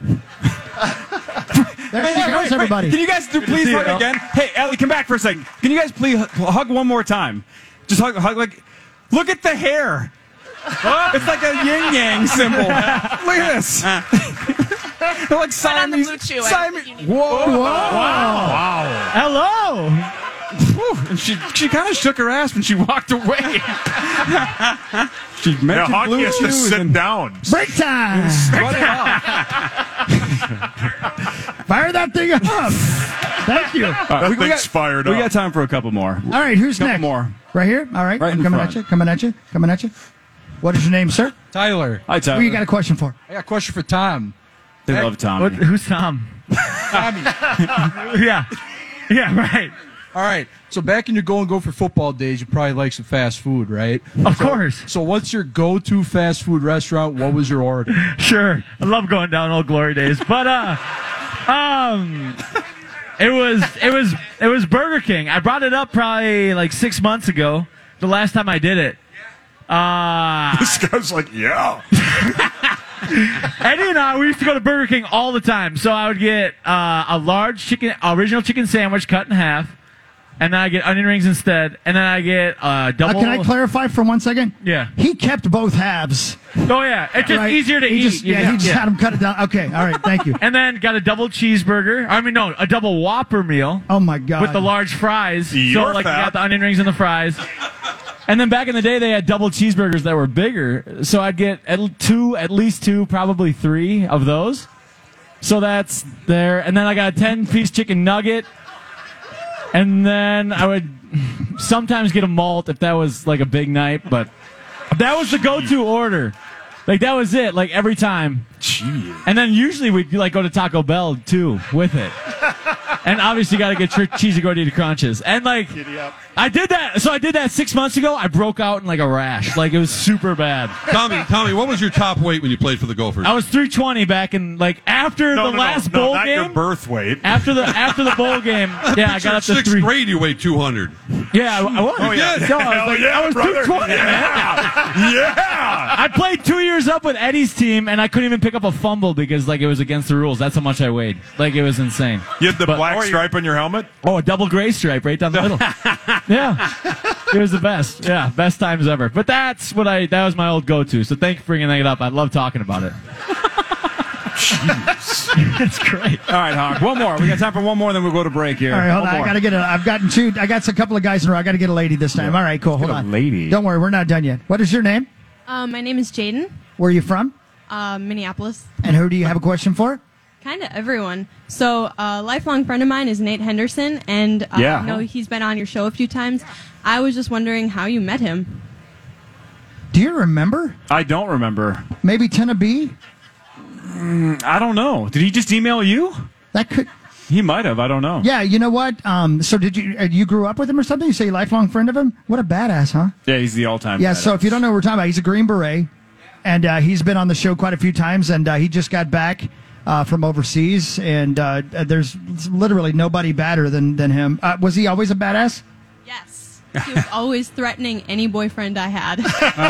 Speaker 4: There she
Speaker 2: Wait,
Speaker 4: goes,
Speaker 2: wait,
Speaker 4: everybody.
Speaker 2: Can you guys do please
Speaker 9: see
Speaker 2: hug
Speaker 9: you.
Speaker 2: again? Hey, Ellie, come back for a second. Can you guys please hu- hug one more time? Just hug, hug like. Look at the hair. It's like a yin yang symbol. Look at this. They're like
Speaker 19: Put on the
Speaker 2: Siamese.
Speaker 19: blue chew. I
Speaker 2: Siamese.
Speaker 19: think you need-
Speaker 2: Whoa.
Speaker 9: Wow. Hello.
Speaker 2: Whew. And she she kind of shook her ass when she walked away. She
Speaker 5: Yeah,
Speaker 2: mentioned
Speaker 5: hockey
Speaker 2: blue
Speaker 5: has to
Speaker 2: chews
Speaker 5: sit
Speaker 2: and
Speaker 5: down.
Speaker 4: Break time.
Speaker 2: strut it up.
Speaker 4: Fire that thing up. Thank you.
Speaker 2: All right,
Speaker 5: That
Speaker 2: we, we
Speaker 5: thing's
Speaker 2: got,
Speaker 5: fired
Speaker 2: we
Speaker 5: up.
Speaker 2: got time for a couple more.
Speaker 4: All right, who's
Speaker 2: Couple
Speaker 4: next?
Speaker 2: more.
Speaker 4: Right here? All right.
Speaker 2: Right
Speaker 4: I'm
Speaker 2: in
Speaker 4: coming
Speaker 2: front.
Speaker 4: at you. Coming at you. Coming at you. What is your name, sir?
Speaker 6: Tyler,
Speaker 2: Hi, Tyler.
Speaker 4: Who you got a question for?
Speaker 6: I got a question for Tom.
Speaker 2: They love Tommy.
Speaker 9: What, who's Tom?
Speaker 6: Tommy.
Speaker 9: Yeah. Yeah, right.
Speaker 6: All right. So back in your go and go for football days, you probably like some fast food, right?
Speaker 9: Of course.
Speaker 6: So what's your go-to fast food restaurant? What was your order?
Speaker 9: Sure. I love going down old glory days. But uh um it was it was it was Burger King. I brought it up probably like six months ago, the last time I did it. Uh
Speaker 5: This guy's like, yeah.
Speaker 9: Eddie and I, we used to go to Burger King all the time. So I would get uh, a large chicken, original chicken sandwich cut in half, and then I get onion rings instead, and then I get uh,
Speaker 4: Uh,
Speaker 9: double.
Speaker 4: can I clarify for one second?
Speaker 9: Yeah.
Speaker 4: He kept both halves.
Speaker 9: Oh yeah, it's just
Speaker 4: Right?
Speaker 9: easier to
Speaker 4: he
Speaker 9: eat.
Speaker 4: Just, yeah, he just had him cut it down. Okay, all right, thank you.
Speaker 9: And then got a double cheeseburger. I mean, no, a double Whopper meal.
Speaker 4: Oh my God.
Speaker 9: With the large fries.
Speaker 5: You're
Speaker 9: so like you
Speaker 5: fat.
Speaker 9: got the onion rings and the fries. And then back in the day, they had double cheeseburgers that were bigger. So I'd get at l- two, at least two, probably three of those. So that's there. And then I got a ten-piece chicken nugget. And then I would sometimes get a malt if that was like a big night. But that was the go-to order. Like that was it. Like every time.
Speaker 5: Jeez.
Speaker 9: And then usually we'd like go to Taco Bell too with it. And obviously got to get tr- cheesy gordita crunches. And like, I did that. So I did that six months ago. I broke out in like a rash. Like it was super bad.
Speaker 1: Tommy, Tommy, what was your top weight when you played for the Gophers?
Speaker 9: I was three twenty back in like after
Speaker 5: No,
Speaker 9: the
Speaker 5: no, no,
Speaker 9: last
Speaker 5: no,
Speaker 9: bowl
Speaker 5: not
Speaker 9: game.
Speaker 5: your birth weight.
Speaker 9: After the after the bowl game, yeah, I got up to
Speaker 1: sixth
Speaker 9: three.
Speaker 1: grade, you weighed two hundred.
Speaker 9: Yeah, I, I was.
Speaker 5: Oh, yeah.
Speaker 9: No, I was,
Speaker 5: Hell
Speaker 9: like,
Speaker 5: yeah,
Speaker 9: I was
Speaker 5: brother.
Speaker 9: two twenty, man.
Speaker 5: Yeah. Yeah.
Speaker 9: I played two years up with Eddie's team, and I couldn't even pick up a fumble because like it was against the rules. That's how much I weighed. Like it was insane.
Speaker 5: You had the
Speaker 9: But-
Speaker 5: black stripe on your helmet?
Speaker 9: Oh, a double gray stripe right down the middle. Yeah, it was the best. Yeah, best times ever. But that's what I. That was my old go-to. So thank you for bringing that up. I love talking about it. It's great.
Speaker 2: All right, Hawk. One more. We got time for one more, then we'll go to break here.
Speaker 4: All right, hold
Speaker 2: One
Speaker 4: on. I
Speaker 2: more.
Speaker 4: got to get a. I've gotten two. I got a couple of guys in a row. I got to get a lady this time. All right, cool. Hold
Speaker 2: Get a
Speaker 4: on.
Speaker 2: lady.
Speaker 4: Don't worry, we're not done yet. What is your name?
Speaker 18: Um, my name is Jaden,
Speaker 4: Where are you from?
Speaker 18: uh, Minneapolis.
Speaker 4: And who do you have a question for?
Speaker 18: Kind of everyone. So, a lifelong friend of mine is Nate Henderson, and uh,
Speaker 2: Yeah.
Speaker 18: I know he's been on your show a few times. I was just wondering how you met him.
Speaker 4: Do you remember?
Speaker 2: I don't remember.
Speaker 4: Maybe Tennessee?
Speaker 2: I don't know. Did he just email you?
Speaker 4: That could.
Speaker 2: He might have. I don't know.
Speaker 4: Yeah, you know what? Um, so did you? Uh, you grew up with him or something? You say you're a lifelong friend of him? What a badass, huh?
Speaker 2: Yeah, he's the all-time.
Speaker 4: Yeah.
Speaker 2: badass.
Speaker 4: So if you don't know what we're talking about, he's a Green Beret, and uh, he's been on the show quite a few times, and uh, he just got back uh, from overseas, and uh, there's literally nobody badder than than him. Uh, was he always a badass?
Speaker 18: Yes. He was always threatening any boyfriend I had.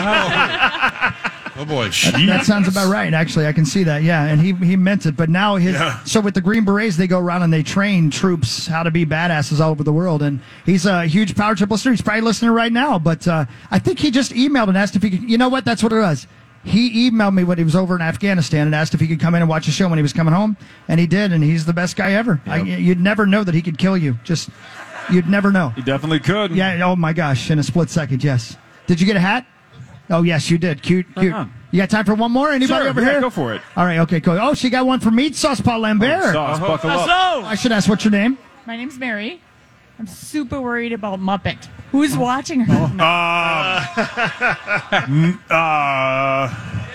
Speaker 1: Oh boy,
Speaker 4: That sounds about right. Actually, I can see that. Yeah, and he he meant it. But now his
Speaker 5: Yeah.
Speaker 4: so with the Green Berets, they go around and they train troops how to be badasses all over the world. And he's a huge Power Trip listener. He's probably listening right now. But uh, I think he just emailed and asked if he could. You know what? That's what it was. He emailed me when he was over in Afghanistan and asked if he could come in and watch the show when he was coming home, and he did. And he's the best guy ever. I, you'd never know that he could kill you. Just you'd never know.
Speaker 2: He definitely could.
Speaker 4: Yeah. Oh my gosh! In a split second. Yes. Did you get a hat? Oh yes, you did. Cute. Cute.
Speaker 2: Uh-huh.
Speaker 4: You got time for one more? Anybody
Speaker 2: Sure,
Speaker 4: over
Speaker 2: yeah,
Speaker 4: here?
Speaker 2: go for it.
Speaker 4: All right, okay, cool. Oh, she got one for Meat Sauce, Paul Lambert.
Speaker 2: Oh, sauce, buckle up.
Speaker 4: I should ask, what's your name?
Speaker 20: My name's Mary. I'm super worried about Muppet. Who's watching her?
Speaker 5: Uh, n- uh,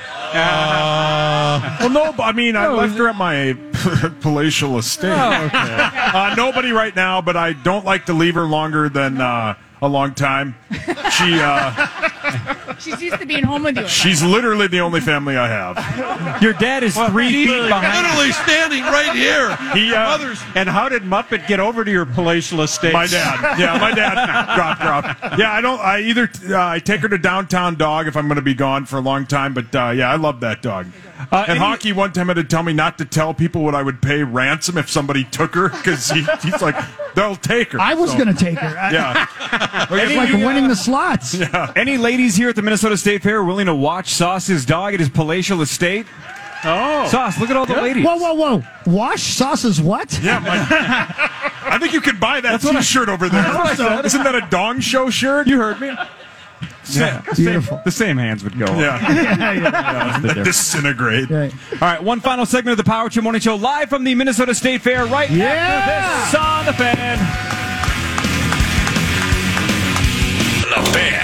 Speaker 5: uh, well, no, but I mean, I left her at my palatial estate.
Speaker 20: Oh, okay.
Speaker 5: uh, nobody right now, but I don't like to leave her longer than uh, a long time. She, uh,
Speaker 20: She's used to being home with you.
Speaker 5: she's literally the only family I have.
Speaker 2: Your dad is three
Speaker 1: He's
Speaker 2: feet behind.
Speaker 1: literally standing right here.
Speaker 5: He, uh,
Speaker 7: And how did Muppet get over to your palatial estate?
Speaker 5: My dad. Yeah, my dad. drop, drop. Yeah, I don't. I either uh, I take her to Downtown Dog if I'm going to be gone for a long time. But uh, yeah, I love that dog.
Speaker 2: Uh,
Speaker 5: and
Speaker 2: any-
Speaker 5: Hockey one time had to tell me not to tell people what I would pay ransom if somebody took her because he, he's like, they'll take her.
Speaker 4: I was
Speaker 5: So,
Speaker 4: going to take her. I-
Speaker 5: Yeah.
Speaker 4: It's like winning the slots.
Speaker 5: Yeah.
Speaker 2: Any ladies here at the Minnesota State Fair willing to watch Sauce's dog at his palatial estate?
Speaker 7: Oh.
Speaker 2: Sauce, look at all the ladies.
Speaker 4: Whoa, whoa, whoa. Wash sauces what?
Speaker 5: Yeah, my, I think you can buy that
Speaker 2: what I-
Speaker 5: T-shirt over there.
Speaker 2: That's what I said.
Speaker 5: Isn't that a Dong Show shirt?
Speaker 2: You heard me.
Speaker 5: Yeah.
Speaker 4: Beautiful.
Speaker 2: The same hands would go.
Speaker 5: Yeah.
Speaker 4: Yeah, yeah.
Speaker 2: That's the difference.
Speaker 5: Disintegrate.
Speaker 4: Right.
Speaker 2: All right, one final segment of the Power Trip Morning Show live from the Minnesota State Fair right
Speaker 4: Yeah.
Speaker 2: after this on the Fan.
Speaker 13: The Fan.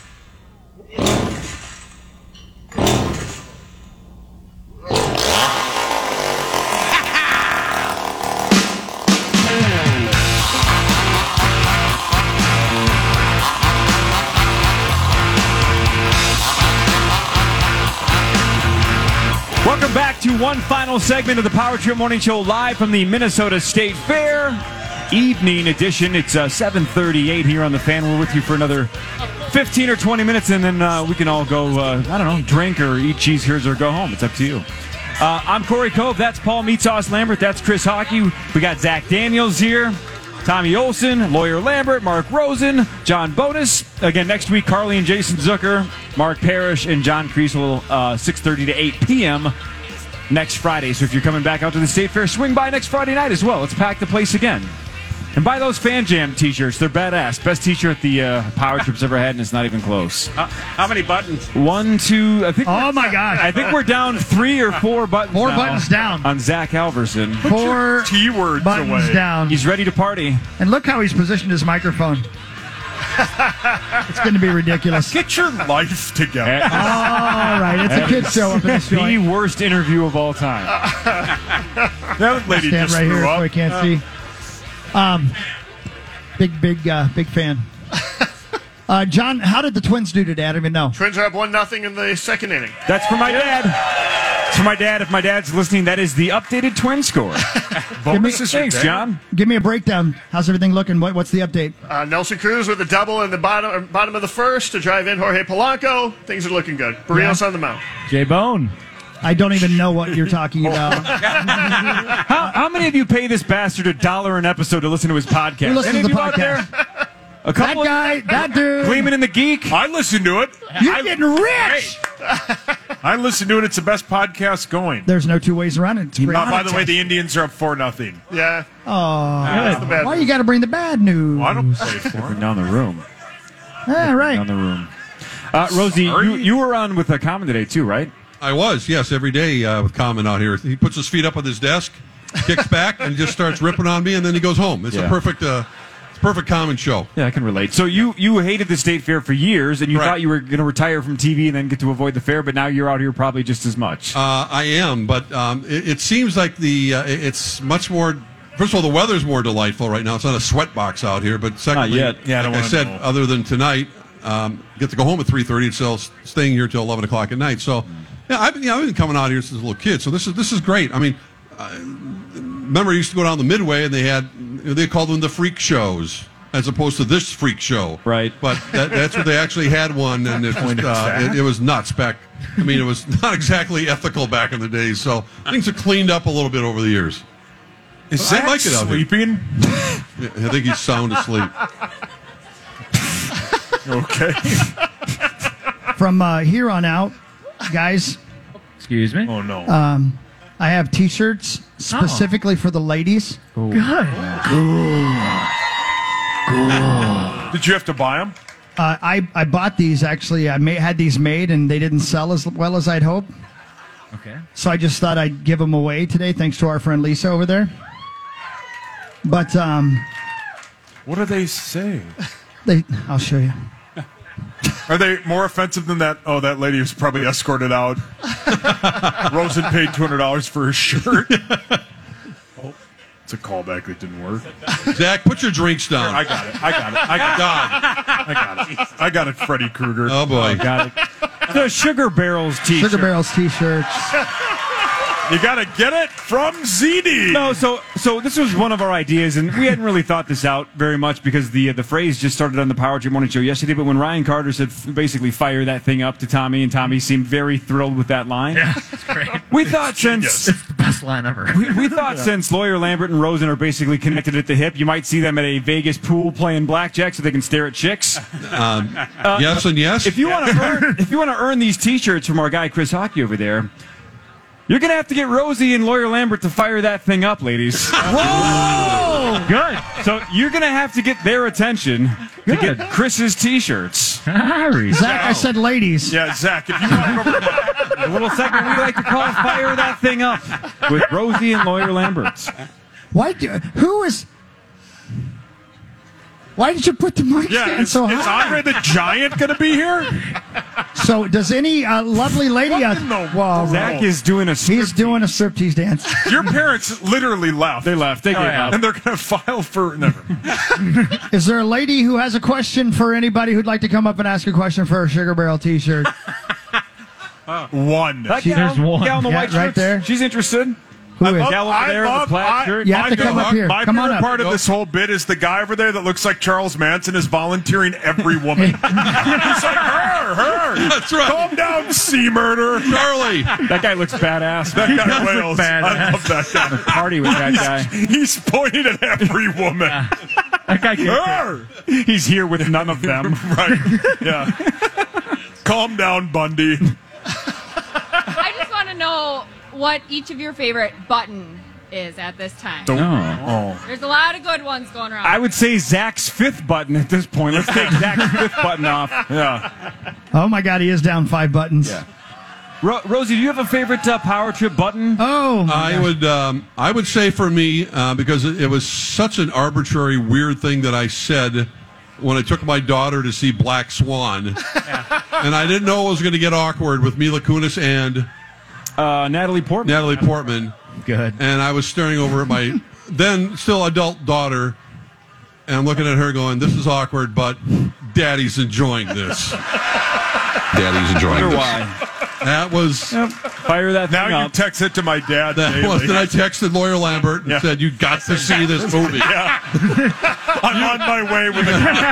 Speaker 2: Welcome back to one final segment of the Power Trip Morning Show live from the Minnesota State Fair evening edition. It's uh, seven thirty-eight here on the Fan. We're with you for another fifteen or twenty minutes, and then uh, we can all go, uh, I don't know, drink or eat cheese curds or go home. It's up to you. Uh, I'm Corey Cove. That's Paul Meat Sauce Lambert. That's Chris Hockey. We got Zach Daniels here. Tommy Olson, Lawyer Lambert, Mark Rosen, John Bonus. Again, next week, Carly and Jason Zucker, Mark Parrish, and John Kriesel, uh, six thirty to eight p.m. next Friday. So if you're coming back out to the State Fair, swing by next Friday night as well. Let's pack the place again. And buy those Fan Jam t-shirts. They're badass. Best t-shirt the uh, Power Trip's ever had, and it's not even close.
Speaker 7: Uh, how many buttons?
Speaker 2: One, two, I think.
Speaker 4: Oh, my gosh.
Speaker 2: I think we're down three or four buttons
Speaker 4: Four
Speaker 2: now
Speaker 4: buttons down.
Speaker 2: on Zach Alverson.
Speaker 4: Four
Speaker 5: T-words
Speaker 4: buttons
Speaker 5: away.
Speaker 4: down.
Speaker 2: He's ready to party.
Speaker 4: And look how he's positioned his microphone. It's going to be ridiculous.
Speaker 5: Get your life together.
Speaker 4: All right, it's a kid's show up in this
Speaker 2: The
Speaker 4: joint.
Speaker 2: worst interview of all time.
Speaker 5: That lady
Speaker 4: Stand
Speaker 5: just
Speaker 4: right here
Speaker 5: threw
Speaker 4: so
Speaker 5: up.
Speaker 4: I can't see. Um, big, big, uh, big fan. Uh, John, how did the Twins do today? I don't even know.
Speaker 21: Twins are up one nothing in the second inning.
Speaker 2: That's for my dad. It's for my dad. If my dad's listening, that is the updated twin score.
Speaker 4: Give me,
Speaker 2: Thanks, John.
Speaker 4: Give me a breakdown. How's everything looking? What, what's the update?
Speaker 21: Uh, Nelson Cruz with a double in the bottom uh, bottom of the first to drive in Jorge Polanco. Things are looking good. Barrios
Speaker 4: Yeah.
Speaker 21: on the mound.
Speaker 9: J Bone.
Speaker 4: I don't even know what you're talking about.
Speaker 2: How, how many of you pay this bastard a dollar an episode to listen to his podcast?
Speaker 4: Who listens
Speaker 2: Any
Speaker 4: to
Speaker 2: of
Speaker 4: the
Speaker 2: you out
Speaker 4: podcast?
Speaker 2: there? A couple
Speaker 4: That guy, that dude.
Speaker 2: Gleeman and the Geek.
Speaker 5: I listen to it.
Speaker 4: You're getting rich.
Speaker 5: I listen to it. It's the best podcast going.
Speaker 4: There's no two ways around it. It's great.
Speaker 5: Uh, by the way, the Indians are up four nothing.
Speaker 21: Yeah.
Speaker 4: Oh,
Speaker 21: That's the bad
Speaker 4: why
Speaker 21: news.
Speaker 4: you got to bring the bad news?
Speaker 5: Well, I don't play for
Speaker 2: Bring
Speaker 5: them.
Speaker 2: down the room.
Speaker 4: Yeah, right.
Speaker 2: Down the room. Uh, Rosie, you, you were on with a Common today too, right?
Speaker 1: I was, yes, every day uh, with Common out here. He puts his feet up on his desk, kicks back, and just starts ripping on me, and then he goes home. It's
Speaker 2: Yeah.
Speaker 1: a perfect, uh, it's a perfect Common show.
Speaker 2: Yeah, I can relate. So you you hated the State Fair for years, and you
Speaker 1: Right.
Speaker 2: thought you were going to retire from T V and then get to avoid the fair, but now you're out here probably just as much.
Speaker 1: Uh, I am, but um, it, it seems like the uh, it's much more. First of all, the weather's more delightful right now. It's not a sweat box out here, but secondly,
Speaker 2: yet.
Speaker 7: Yeah, I don't
Speaker 1: like I
Speaker 7: wanna
Speaker 1: said,
Speaker 7: know.
Speaker 1: other than tonight, um, get to go home at three thirty instead of staying here till eleven o'clock at night. So, yeah, I've been, yeah, I've been coming out here since a little kid. So this is this is great. I mean, uh, remember, I used to go down the Midway, and they had they called them the freak shows, as opposed to this freak show.
Speaker 2: Right.
Speaker 1: But that, that's what they actually had one, and it, just, uh, it, it was nuts back. I mean, it was not exactly ethical back in the days. So things have cleaned up a little bit over the years.
Speaker 5: Is
Speaker 1: I
Speaker 5: Zach
Speaker 1: like it out here.
Speaker 5: sleeping?
Speaker 1: I think he's sound asleep.
Speaker 5: Okay.
Speaker 4: From uh, here on out, guys,
Speaker 9: Excuse me.
Speaker 5: Oh no.
Speaker 4: um, I have T-shirts specifically for the ladies.
Speaker 9: Good.
Speaker 5: Did you have to buy them?
Speaker 4: Uh, I I bought these actually. I ma- had these made, and they didn't sell as well as I'd hoped.
Speaker 9: Okay.
Speaker 4: So I just thought I'd give them away today, thanks to our friend Lisa over there. But um,
Speaker 5: What do they say?
Speaker 4: they, I'll show you.
Speaker 5: Are they more offensive than that? Oh, that lady was probably escorted out. Rosen paid two hundred dollars for her shirt. Oh, it's a callback that didn't work.
Speaker 1: Zach, put your drinks down.
Speaker 5: I got it. I got it. I got it. I got it. I got it, Freddy Krueger.
Speaker 1: Oh boy,
Speaker 2: got it. The Sugar Barrels T-shirt.
Speaker 4: Sugar Barrels T-shirts.
Speaker 5: You got to get it from Z D.
Speaker 2: No, so so this was one of our ideas, and we hadn't really thought this out very much because the uh, the phrase just started on the Power Trip Morning Show yesterday. But when Ryan Carter said f- basically fire that thing up to Tommy, and Tommy seemed very thrilled with that line.
Speaker 9: Yeah, it's great.
Speaker 2: We thought since
Speaker 9: It's the best line ever.
Speaker 2: we, we thought since Lawyer Lambert and Rosen are basically connected at the hip, you might see them at a Vegas pool playing blackjack so they can stare at chicks.
Speaker 1: Um, yes and yes.
Speaker 2: If you want to earn, if you want to earn these T-shirts from our guy Chris Hockey over there, you're gonna have to get Rosie and Lawyer Lambert to fire that thing up, ladies.
Speaker 9: Whoa! Good.
Speaker 2: So you're gonna have to get their attention to get Chris's T-shirts.
Speaker 9: Harry.
Speaker 4: Zach, I said ladies.
Speaker 5: Yeah, Zach, if you want to go over
Speaker 2: A little segment we like to call "Fire That Thing Up" with Rosie and Lawyer Lambert.
Speaker 4: Why? Do, who is? Why did you put the mic
Speaker 5: Yeah,
Speaker 4: stand
Speaker 5: is,
Speaker 4: so
Speaker 5: is
Speaker 4: high?
Speaker 5: Andre the Giant going to be here?
Speaker 4: So does any uh, lovely lady?
Speaker 5: What
Speaker 4: Uh,
Speaker 5: in the
Speaker 4: well,
Speaker 5: world?
Speaker 2: Zach is doing a.
Speaker 4: he's doing a striptease dance.
Speaker 5: Your parents literally left.
Speaker 2: They left. They gave
Speaker 9: yeah.
Speaker 2: up.
Speaker 5: And they're going to file for. Never.
Speaker 4: Is there a lady who has a question for anybody who'd like to come up and ask a question for a Sugar Barrel T-shirt?
Speaker 5: One.
Speaker 2: That
Speaker 9: She-
Speaker 2: gal,
Speaker 9: there's one.
Speaker 2: gal in the
Speaker 4: Yeah,
Speaker 2: white
Speaker 4: right
Speaker 2: shirts,
Speaker 4: there.
Speaker 2: She's interested.
Speaker 4: Who
Speaker 5: I
Speaker 4: is?
Speaker 5: love,
Speaker 2: Gal over
Speaker 5: I
Speaker 2: there with the
Speaker 5: love,
Speaker 2: plaid
Speaker 5: I-
Speaker 2: shirt.
Speaker 4: You have to
Speaker 5: my
Speaker 4: come up
Speaker 5: favorite-
Speaker 4: here.
Speaker 5: My
Speaker 4: Come on
Speaker 5: favorite
Speaker 4: up.
Speaker 5: part of this whole bit is the guy over there that looks like Charles Manson is volunteering every woman. He's like, her, her.
Speaker 1: That's right.
Speaker 5: Calm down, sea murder.
Speaker 1: Charlie.
Speaker 2: That guy looks badass.
Speaker 5: That
Speaker 9: He
Speaker 5: guy
Speaker 9: does look
Speaker 5: wails.
Speaker 9: badass.
Speaker 5: I love that guy.
Speaker 2: Party with that guy.
Speaker 5: He's pointing at every woman.
Speaker 9: That guy can
Speaker 5: Her.
Speaker 2: He's here with none of them.
Speaker 5: Right. Yeah. Calm down, Bundy.
Speaker 3: I just want to know what each of your favorite button is at this time.
Speaker 2: Oh.
Speaker 3: There's a lot of good ones going around.
Speaker 2: I would say Zach's fifth button at this point. Let's take Zach's fifth button off.
Speaker 5: Yeah.
Speaker 4: Oh my God, he is down five buttons.
Speaker 2: Yeah. Ro- Rosie, do you have a favorite uh, Power Trip button?
Speaker 4: Oh, my
Speaker 1: I
Speaker 4: gosh.
Speaker 1: would um, I would say for me uh, because it, it was such an arbitrary, weird thing that I said when I took my daughter to see Black Swan, and I didn't know it was going to get awkward with Mila Kunis and
Speaker 2: uh, Natalie Portman.
Speaker 1: Natalie Portman.
Speaker 9: Good.
Speaker 1: And I was staring over at my then still adult daughter, and I'm looking at her going, "This is awkward, but Daddy's enjoying this. Daddy's enjoying
Speaker 2: Wonder
Speaker 1: this."
Speaker 2: why.
Speaker 1: That was
Speaker 2: Fire that
Speaker 5: Now
Speaker 2: thing
Speaker 5: you
Speaker 2: up.
Speaker 5: text it to my dad.
Speaker 1: that
Speaker 5: daily.
Speaker 1: was. Then I texted Lawyer Lambert and
Speaker 5: Yeah.
Speaker 1: said, "You got to see this movie."
Speaker 5: Yeah. I'm on my way with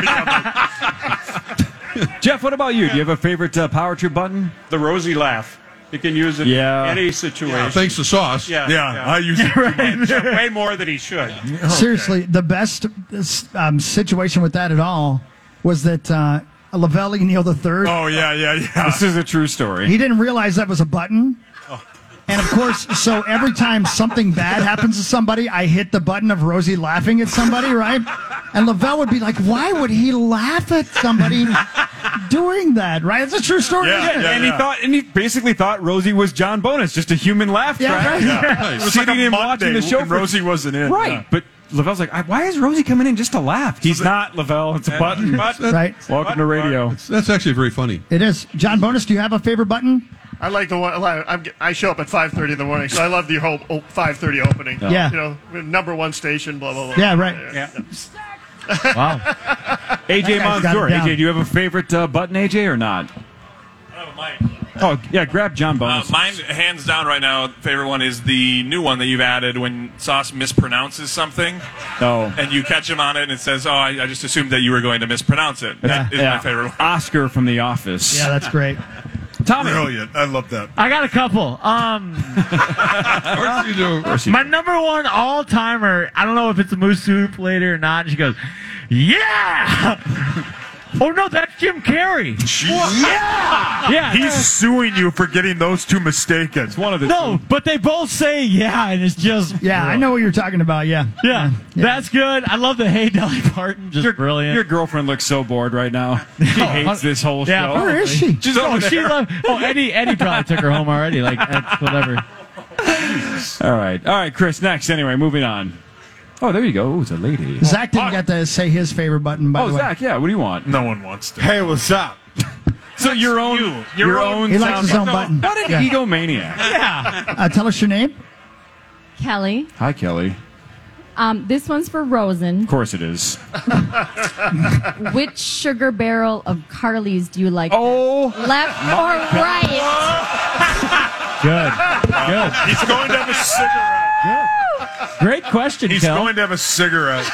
Speaker 5: a copy of it.
Speaker 2: Jeff, what about you? Do you have a favorite uh, Power Trip button?
Speaker 22: The Rosie laugh. You can use it
Speaker 2: Yeah.
Speaker 22: in any situation.
Speaker 1: Yeah, thanks to Sauce.
Speaker 22: Yeah,
Speaker 5: Yeah, I use it too much.
Speaker 22: way more than he should.
Speaker 4: Seriously, the best um, situation with that at all was that uh, Lavelle Neal the third.
Speaker 5: Oh, yeah, yeah, yeah.
Speaker 2: This is a true story.
Speaker 4: He didn't realize that was a button. And of course, so every time something bad happens to somebody, I hit the button of Rosie laughing at somebody, right? And Lavelle would be like, why would he laugh at somebody doing that, right? It's a true story.
Speaker 5: Yeah,
Speaker 4: isn't it?
Speaker 5: yeah,
Speaker 2: and he thought, and he basically thought Rosie was John Bonus, just a human laugh
Speaker 4: Yeah,
Speaker 2: track.
Speaker 4: right.
Speaker 5: Yeah. It was like a
Speaker 2: Sitting and
Speaker 5: Monday
Speaker 2: watching the show
Speaker 5: when
Speaker 2: for-
Speaker 5: Rosie wasn't in.
Speaker 2: Right,
Speaker 5: Yeah.
Speaker 2: but Lavelle's like, "I- why is Rosie coming in just to laugh? He's not, Lavelle. It's a button.
Speaker 4: Right.
Speaker 2: Welcome to radio.
Speaker 1: That's actually very funny.
Speaker 4: It is. John Bonus, do you have a favorite button?
Speaker 21: I like the one. I'm, I show up at five thirty in the morning, so I love the whole oh, five thirty opening.
Speaker 4: Yeah.
Speaker 21: You know, number one station, blah, blah, blah.
Speaker 4: Yeah, right.
Speaker 22: Yeah.
Speaker 9: Wow.
Speaker 2: A J
Speaker 4: That guy's got it
Speaker 2: Mansour. A
Speaker 4: down.
Speaker 2: J, do you have a favorite uh, button, A J, or not?
Speaker 22: I have a mic.
Speaker 2: Oh, yeah, grab John
Speaker 7: Uh,
Speaker 2: Bones.
Speaker 7: mine, hands down, right now, favorite one is the new one that you've added when Sauce mispronounces something.
Speaker 2: Oh.
Speaker 7: And you catch him on it and it says, oh, I, I just assumed that you were going to mispronounce it. That is
Speaker 2: Yeah.
Speaker 7: my favorite one.
Speaker 2: Oscar from The Office.
Speaker 4: Yeah, that's great.
Speaker 2: Tommy.
Speaker 5: Brilliant. I love that.
Speaker 9: I got a couple. Um,
Speaker 2: Of course you do. Of course you
Speaker 9: my
Speaker 2: do.
Speaker 9: number one all timer. I don't know if it's a Moose Soup later or not. She goes, "Yeah." Oh no, that's Jim Carrey. Yeah, yeah.
Speaker 5: He's suing you for getting those two mistaken. It's
Speaker 2: one of the
Speaker 9: no, but they both say yeah, and it's just
Speaker 4: Yeah, I know what you're talking about. Yeah.
Speaker 9: Yeah, that's good. I love the Hey Dolly Parton. Just
Speaker 2: your,
Speaker 9: brilliant.
Speaker 2: Your girlfriend looks so bored right now. She hates this whole
Speaker 9: Yeah,
Speaker 2: show.
Speaker 4: Where is she?
Speaker 2: She's
Speaker 9: oh,
Speaker 2: over
Speaker 9: she
Speaker 2: there.
Speaker 9: loved, oh, Eddie. Eddie probably took her home already. Like that's whatever.
Speaker 2: All right. All right, Chris, next. Anyway, moving on. Oh, there you go. Ooh, it's a lady.
Speaker 4: Zach didn't get to say his favorite button, by
Speaker 2: Oh,
Speaker 4: the way.
Speaker 2: Zach, yeah. What do you want?
Speaker 5: No one wants to.
Speaker 8: Hey, what's up?
Speaker 2: So your own,
Speaker 7: you.
Speaker 2: your,
Speaker 7: Your
Speaker 2: own.
Speaker 7: own-
Speaker 4: He likes
Speaker 2: sound-
Speaker 4: his own button.
Speaker 2: What an
Speaker 4: Yeah.
Speaker 2: egomaniac.
Speaker 9: Yeah.
Speaker 4: Uh, tell us your name.
Speaker 3: Kelly.
Speaker 2: Hi, Kelly.
Speaker 3: Um, this one's for Rosen.
Speaker 2: Of course it is.
Speaker 3: Which sugar barrel of Carly's do you like?
Speaker 2: Oh,
Speaker 3: left or right?
Speaker 9: Good. Good.
Speaker 5: He's going to have a cigarette.
Speaker 9: Great question,
Speaker 5: He's
Speaker 9: Kel.
Speaker 5: going to have a cigarette.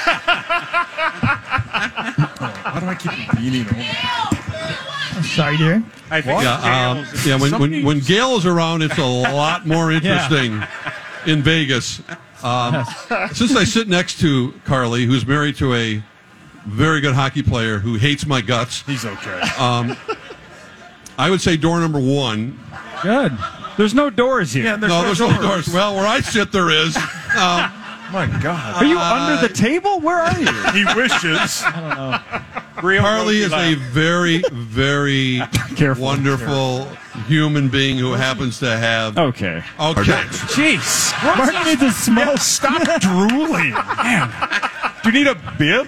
Speaker 5: Why do I keep beating over?
Speaker 4: Sorry, dear.
Speaker 22: I think
Speaker 1: Yeah, um,
Speaker 22: Gail's-
Speaker 1: yeah. When,
Speaker 22: somebody-
Speaker 1: when when Gail is around, it's a lot more interesting in Vegas. Um, since I sit next to Carly, who's married to a very good hockey player who hates my guts,
Speaker 5: He's okay.
Speaker 1: um, I would say door number one.
Speaker 2: Good. There's no doors here.
Speaker 5: Yeah, there's
Speaker 1: no,
Speaker 5: no
Speaker 1: there's no
Speaker 5: doors.
Speaker 1: doors. Well, where I sit, there is. Um,
Speaker 5: My God.
Speaker 2: Are you
Speaker 1: Uh,
Speaker 2: under the table? Where are you?
Speaker 5: He wishes.
Speaker 9: I don't know.
Speaker 22: Real
Speaker 1: Carly is
Speaker 22: Rosie
Speaker 1: a very, very
Speaker 2: Careful.
Speaker 1: wonderful human being who happens to have.
Speaker 2: Okay.
Speaker 1: Okay.
Speaker 2: Jeez.
Speaker 9: Martin needs a smoke.
Speaker 5: Yeah, stop drooling. Man. Do you need a bib?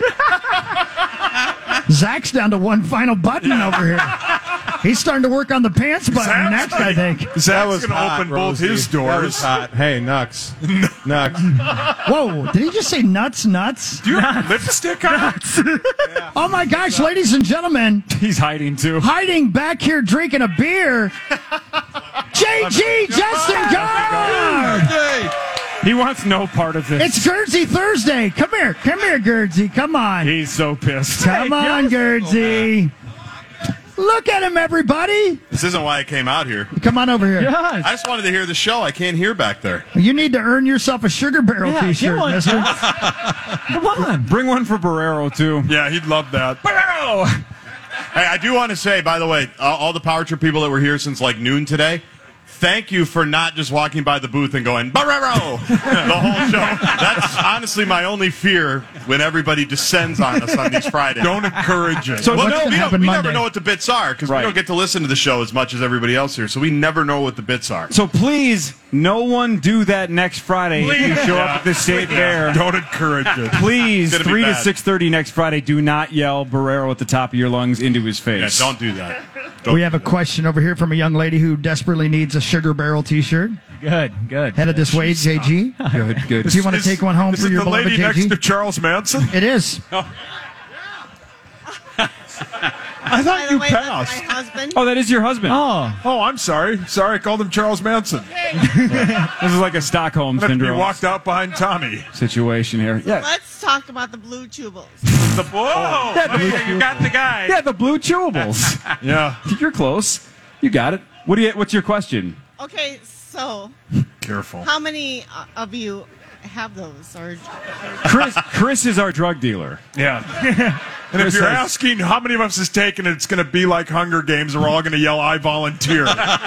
Speaker 4: Zach's down to one final button over here. He's starting to work on the pants button
Speaker 5: Zach's
Speaker 4: next, I think.
Speaker 5: Zach's going to open both his
Speaker 8: That was
Speaker 5: doors.
Speaker 8: hot. Hey, Nux. Nux.
Speaker 4: Whoa, did he just say nuts, nuts?
Speaker 5: Do you have lipstick on?
Speaker 4: Oh my gosh, ladies and gentlemen,
Speaker 2: He's hiding too.
Speaker 4: hiding back here drinking a beer, J G Justin Guard!
Speaker 1: Hey,
Speaker 2: He wants no part of this.
Speaker 4: It's Guernsey Thursday. Come here, come here, Guernsey. Come on.
Speaker 2: He's so pissed.
Speaker 4: Come on, Guernsey. Look at him, everybody.
Speaker 8: This isn't why I came out here.
Speaker 4: Come on over here.
Speaker 9: Yes.
Speaker 8: I just wanted to hear the show. I can't hear back there.
Speaker 4: You need to earn yourself a Sugar Barrel
Speaker 9: Yeah,
Speaker 4: t-shirt,
Speaker 9: get one,
Speaker 4: mister.
Speaker 9: Come on.
Speaker 2: Bring one for Barrero too.
Speaker 5: Yeah, he'd love that.
Speaker 2: Barrero.
Speaker 8: Hey, I do want to say, by the way, uh, all the Power Trip people that were here since like noon today, thank you for not just walking by the booth and going, Barrero, the whole show. That's honestly my only fear when everybody descends on us on these Fridays.
Speaker 5: Don't encourage it.
Speaker 4: So
Speaker 8: well,
Speaker 4: what's
Speaker 8: no,
Speaker 4: gonna
Speaker 8: we, don't,
Speaker 4: happen
Speaker 8: we
Speaker 4: Monday?
Speaker 8: never know what the bits are because
Speaker 2: Right.
Speaker 8: we don't get to listen to the show as much as everybody else here, so we never know what the bits are.
Speaker 2: So please, no one do that next Friday if you show up at the state fair.
Speaker 5: Don't encourage it.
Speaker 2: Please,
Speaker 8: It's gonna be
Speaker 2: three to
Speaker 8: bad.
Speaker 2: six thirty next Friday. Do not yell Barrero at the top of your lungs into his
Speaker 8: Yeah,
Speaker 2: face.
Speaker 8: don't do that.
Speaker 4: We have a question over here from a young lady who desperately needs a Sugar Barrel t-shirt.
Speaker 9: Good, good.
Speaker 4: Headed this way, J G.
Speaker 2: Good, good.
Speaker 4: Do you want to
Speaker 5: Is-
Speaker 4: take one home
Speaker 5: is
Speaker 4: for
Speaker 5: it
Speaker 4: your
Speaker 5: the
Speaker 4: beloved
Speaker 5: lady
Speaker 4: J
Speaker 5: next
Speaker 4: G?
Speaker 5: to Charles Manson?
Speaker 4: It is.
Speaker 5: I thought you
Speaker 11: My
Speaker 5: passed.
Speaker 11: husband.
Speaker 2: Oh, that is your husband.
Speaker 9: Oh,
Speaker 5: Oh, I'm sorry. Sorry, I called him Charles Manson.
Speaker 2: This is like a Stockholm
Speaker 5: He
Speaker 2: syndrome
Speaker 5: walked out behind Tommy.
Speaker 2: situation here. Yeah,
Speaker 11: Let's talk about the blue tubals.
Speaker 22: The, whoa! Okay, you got the guy.
Speaker 2: yeah, the blue chewables.
Speaker 5: Yeah.
Speaker 2: You're close. You got it. What do you? What's your question?
Speaker 11: Okay, so
Speaker 5: Careful.
Speaker 11: how many uh, of you have those? Or
Speaker 2: Chris. Chris is our drug dealer.
Speaker 5: Yeah. And if
Speaker 2: Chris
Speaker 5: you're
Speaker 2: has-
Speaker 5: asking how many of us has taken it, it's going to be like Hunger Games. We're all going to yell, I volunteer.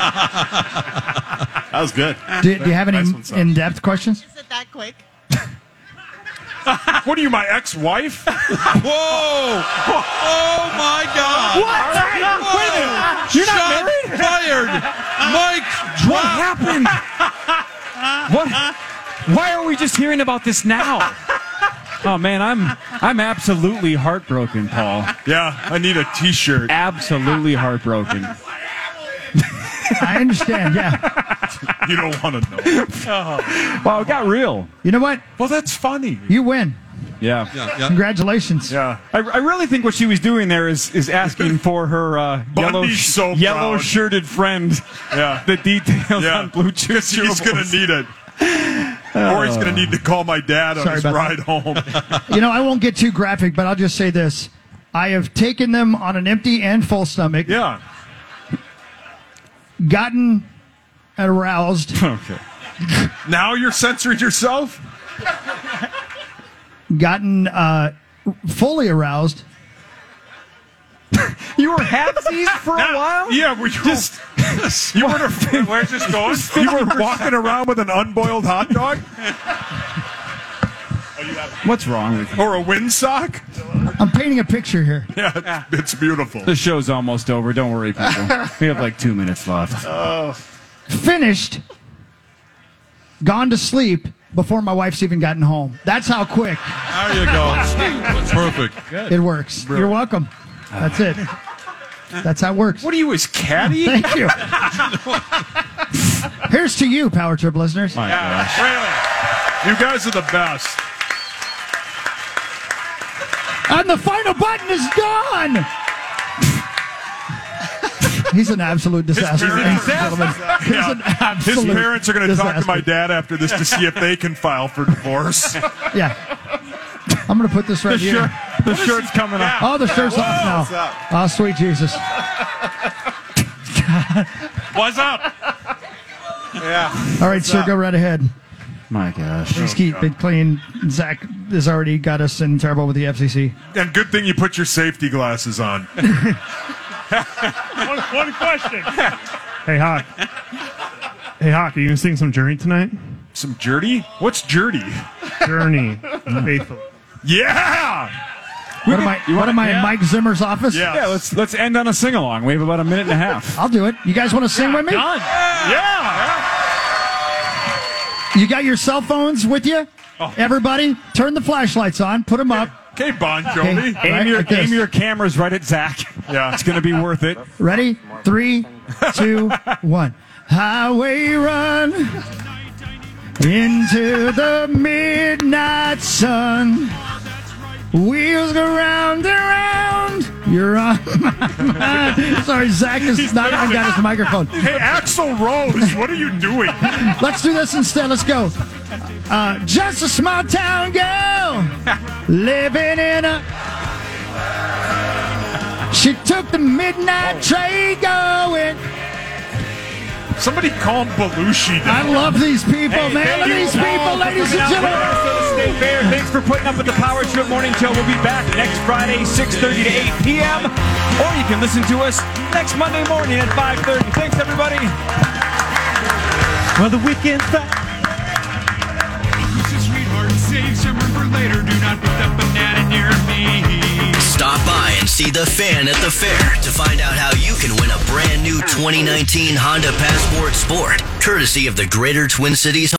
Speaker 8: That was good.
Speaker 4: Do, do you have any
Speaker 8: Nice one, son.
Speaker 4: in-depth questions?
Speaker 11: is it that quick?
Speaker 5: What are you, my ex-wife?
Speaker 1: whoa! Oh my God!
Speaker 2: What? Wait a minute. You're not
Speaker 1: Shot
Speaker 2: married?
Speaker 1: Fired. Mike
Speaker 2: What
Speaker 1: drop.
Speaker 2: happened? What? Why are we just hearing about this now? Oh man, I'm I'm absolutely heartbroken, Paul.
Speaker 5: Yeah, I need a T-shirt.
Speaker 2: Absolutely heartbroken.
Speaker 4: I understand, yeah.
Speaker 5: You don't want to know.
Speaker 2: Wow, it got real.
Speaker 4: You know what?
Speaker 5: Well, that's funny.
Speaker 4: You win.
Speaker 2: Yeah.
Speaker 1: Yeah, yeah.
Speaker 4: Congratulations.
Speaker 5: Yeah.
Speaker 2: I, I really think what she was doing there is is asking for her uh, yellow
Speaker 5: Bundy's so
Speaker 2: yellow
Speaker 5: proud.
Speaker 2: shirted friend
Speaker 5: Yeah.
Speaker 2: the details
Speaker 5: Yeah.
Speaker 2: on Blue Chew.
Speaker 5: He's going to need it. Or he's going to need to call my dad on
Speaker 4: Sorry
Speaker 5: his
Speaker 4: about
Speaker 5: ride home.
Speaker 4: You know, I won't get too graphic, but I'll just say this. I have taken them on an empty and full stomach.
Speaker 5: Yeah.
Speaker 4: Gotten aroused.
Speaker 2: Okay.
Speaker 5: Now you're censoring yourself?
Speaker 4: Gotten uh, fully aroused.
Speaker 2: You were halvesies for a while?
Speaker 5: Yeah, we just. You were.
Speaker 22: Where's this going?
Speaker 5: You were walking around with an unboiled hot dog?
Speaker 2: What's wrong with you?
Speaker 5: Or a windsock?
Speaker 4: I'm painting a picture here.
Speaker 5: Yeah, it's, it's beautiful.
Speaker 2: The show's almost over. Don't worry, people. We have like two minutes left.
Speaker 5: Oh.
Speaker 4: Finished. Gone to sleep before my wife's even gotten home. That's how quick
Speaker 1: There you go. Perfect.
Speaker 4: it works. You're welcome. That's it. That's how it works.
Speaker 2: What are you, his caddy?
Speaker 4: Thank you. Here's to you, Power Trip listeners.
Speaker 2: My gosh.
Speaker 5: Really? You guys are the best.
Speaker 4: And the final button is gone. He's an absolute disaster. ladies and gentlemen. He's
Speaker 5: Yeah.
Speaker 4: an
Speaker 5: His
Speaker 4: absolute
Speaker 5: parents are going to talk to
Speaker 4: disaster.
Speaker 5: my dad after this to see if they can file for divorce.
Speaker 4: Yeah. I'm going to put this right
Speaker 2: The,
Speaker 4: here.
Speaker 2: shirt, the shirt's coming up.
Speaker 4: Oh, the shirt's off now.
Speaker 8: What's up?
Speaker 4: Oh, sweet Jesus.
Speaker 22: What's up?
Speaker 8: Yeah.
Speaker 4: All right, sir, go right ahead.
Speaker 2: My gosh.
Speaker 4: Please keep it clean. Zach has already got us in trouble with the F C C.
Speaker 5: And good thing you put your safety glasses on.
Speaker 22: One, one question.
Speaker 12: Hey, Hawk. Hey, Hawk, are you going to sing some Journey tonight?
Speaker 5: Some Journey? What's Journey?
Speaker 12: Journey. Faithful.
Speaker 5: Yeah!
Speaker 4: What am I, what am I in
Speaker 2: yeah.
Speaker 4: Mike Zimmer's office?
Speaker 5: Yeah.
Speaker 2: Yeah, let's let's end on a sing along. We have about a minute and a half.
Speaker 4: I'll do it. You guys want to sing with me?
Speaker 22: Done.
Speaker 5: Yeah!
Speaker 4: You got your cell phones with you? Everybody, turn the flashlights on. Put them up.
Speaker 5: Okay, Bon Jovi.
Speaker 4: Okay.
Speaker 2: Aim
Speaker 4: Right,
Speaker 2: your
Speaker 4: like this.
Speaker 2: aim your cameras right at Zach.
Speaker 5: Yeah.
Speaker 2: It's gonna be worth it.
Speaker 4: Ready? Three, two, one. Highway run into the midnight sun. Wheels go round and round. You're on my mind. Sorry, Zach has not even got his microphone.
Speaker 5: Hey, Axl Rose, what are you doing?
Speaker 4: Let's do this instead. Let's go. Uh, just a small town girl living in a. She took the midnight train going.
Speaker 5: Somebody call him Belushi.
Speaker 4: I love these people,
Speaker 2: Hey,
Speaker 4: man.
Speaker 2: thank
Speaker 4: Look at
Speaker 2: you
Speaker 4: these
Speaker 2: all
Speaker 4: people,
Speaker 2: for
Speaker 4: ladies
Speaker 2: coming
Speaker 4: and
Speaker 2: out to
Speaker 4: gentlemen.
Speaker 2: Minnesota State Fair. Thanks for putting up with the Power Trip Morning Show. We'll be back next Friday, six thirty to eight p.m. Or you can listen to us next Monday morning at five thirty. Thanks, everybody.
Speaker 12: Well, the weekend's back.
Speaker 14: Sweetheart, save some room for later. Do not put the banana near me.
Speaker 23: Stop by and see the fan at the fair to find out how you can win a brand new twenty nineteen Honda Passport Sport, courtesy of the Greater Twin Cities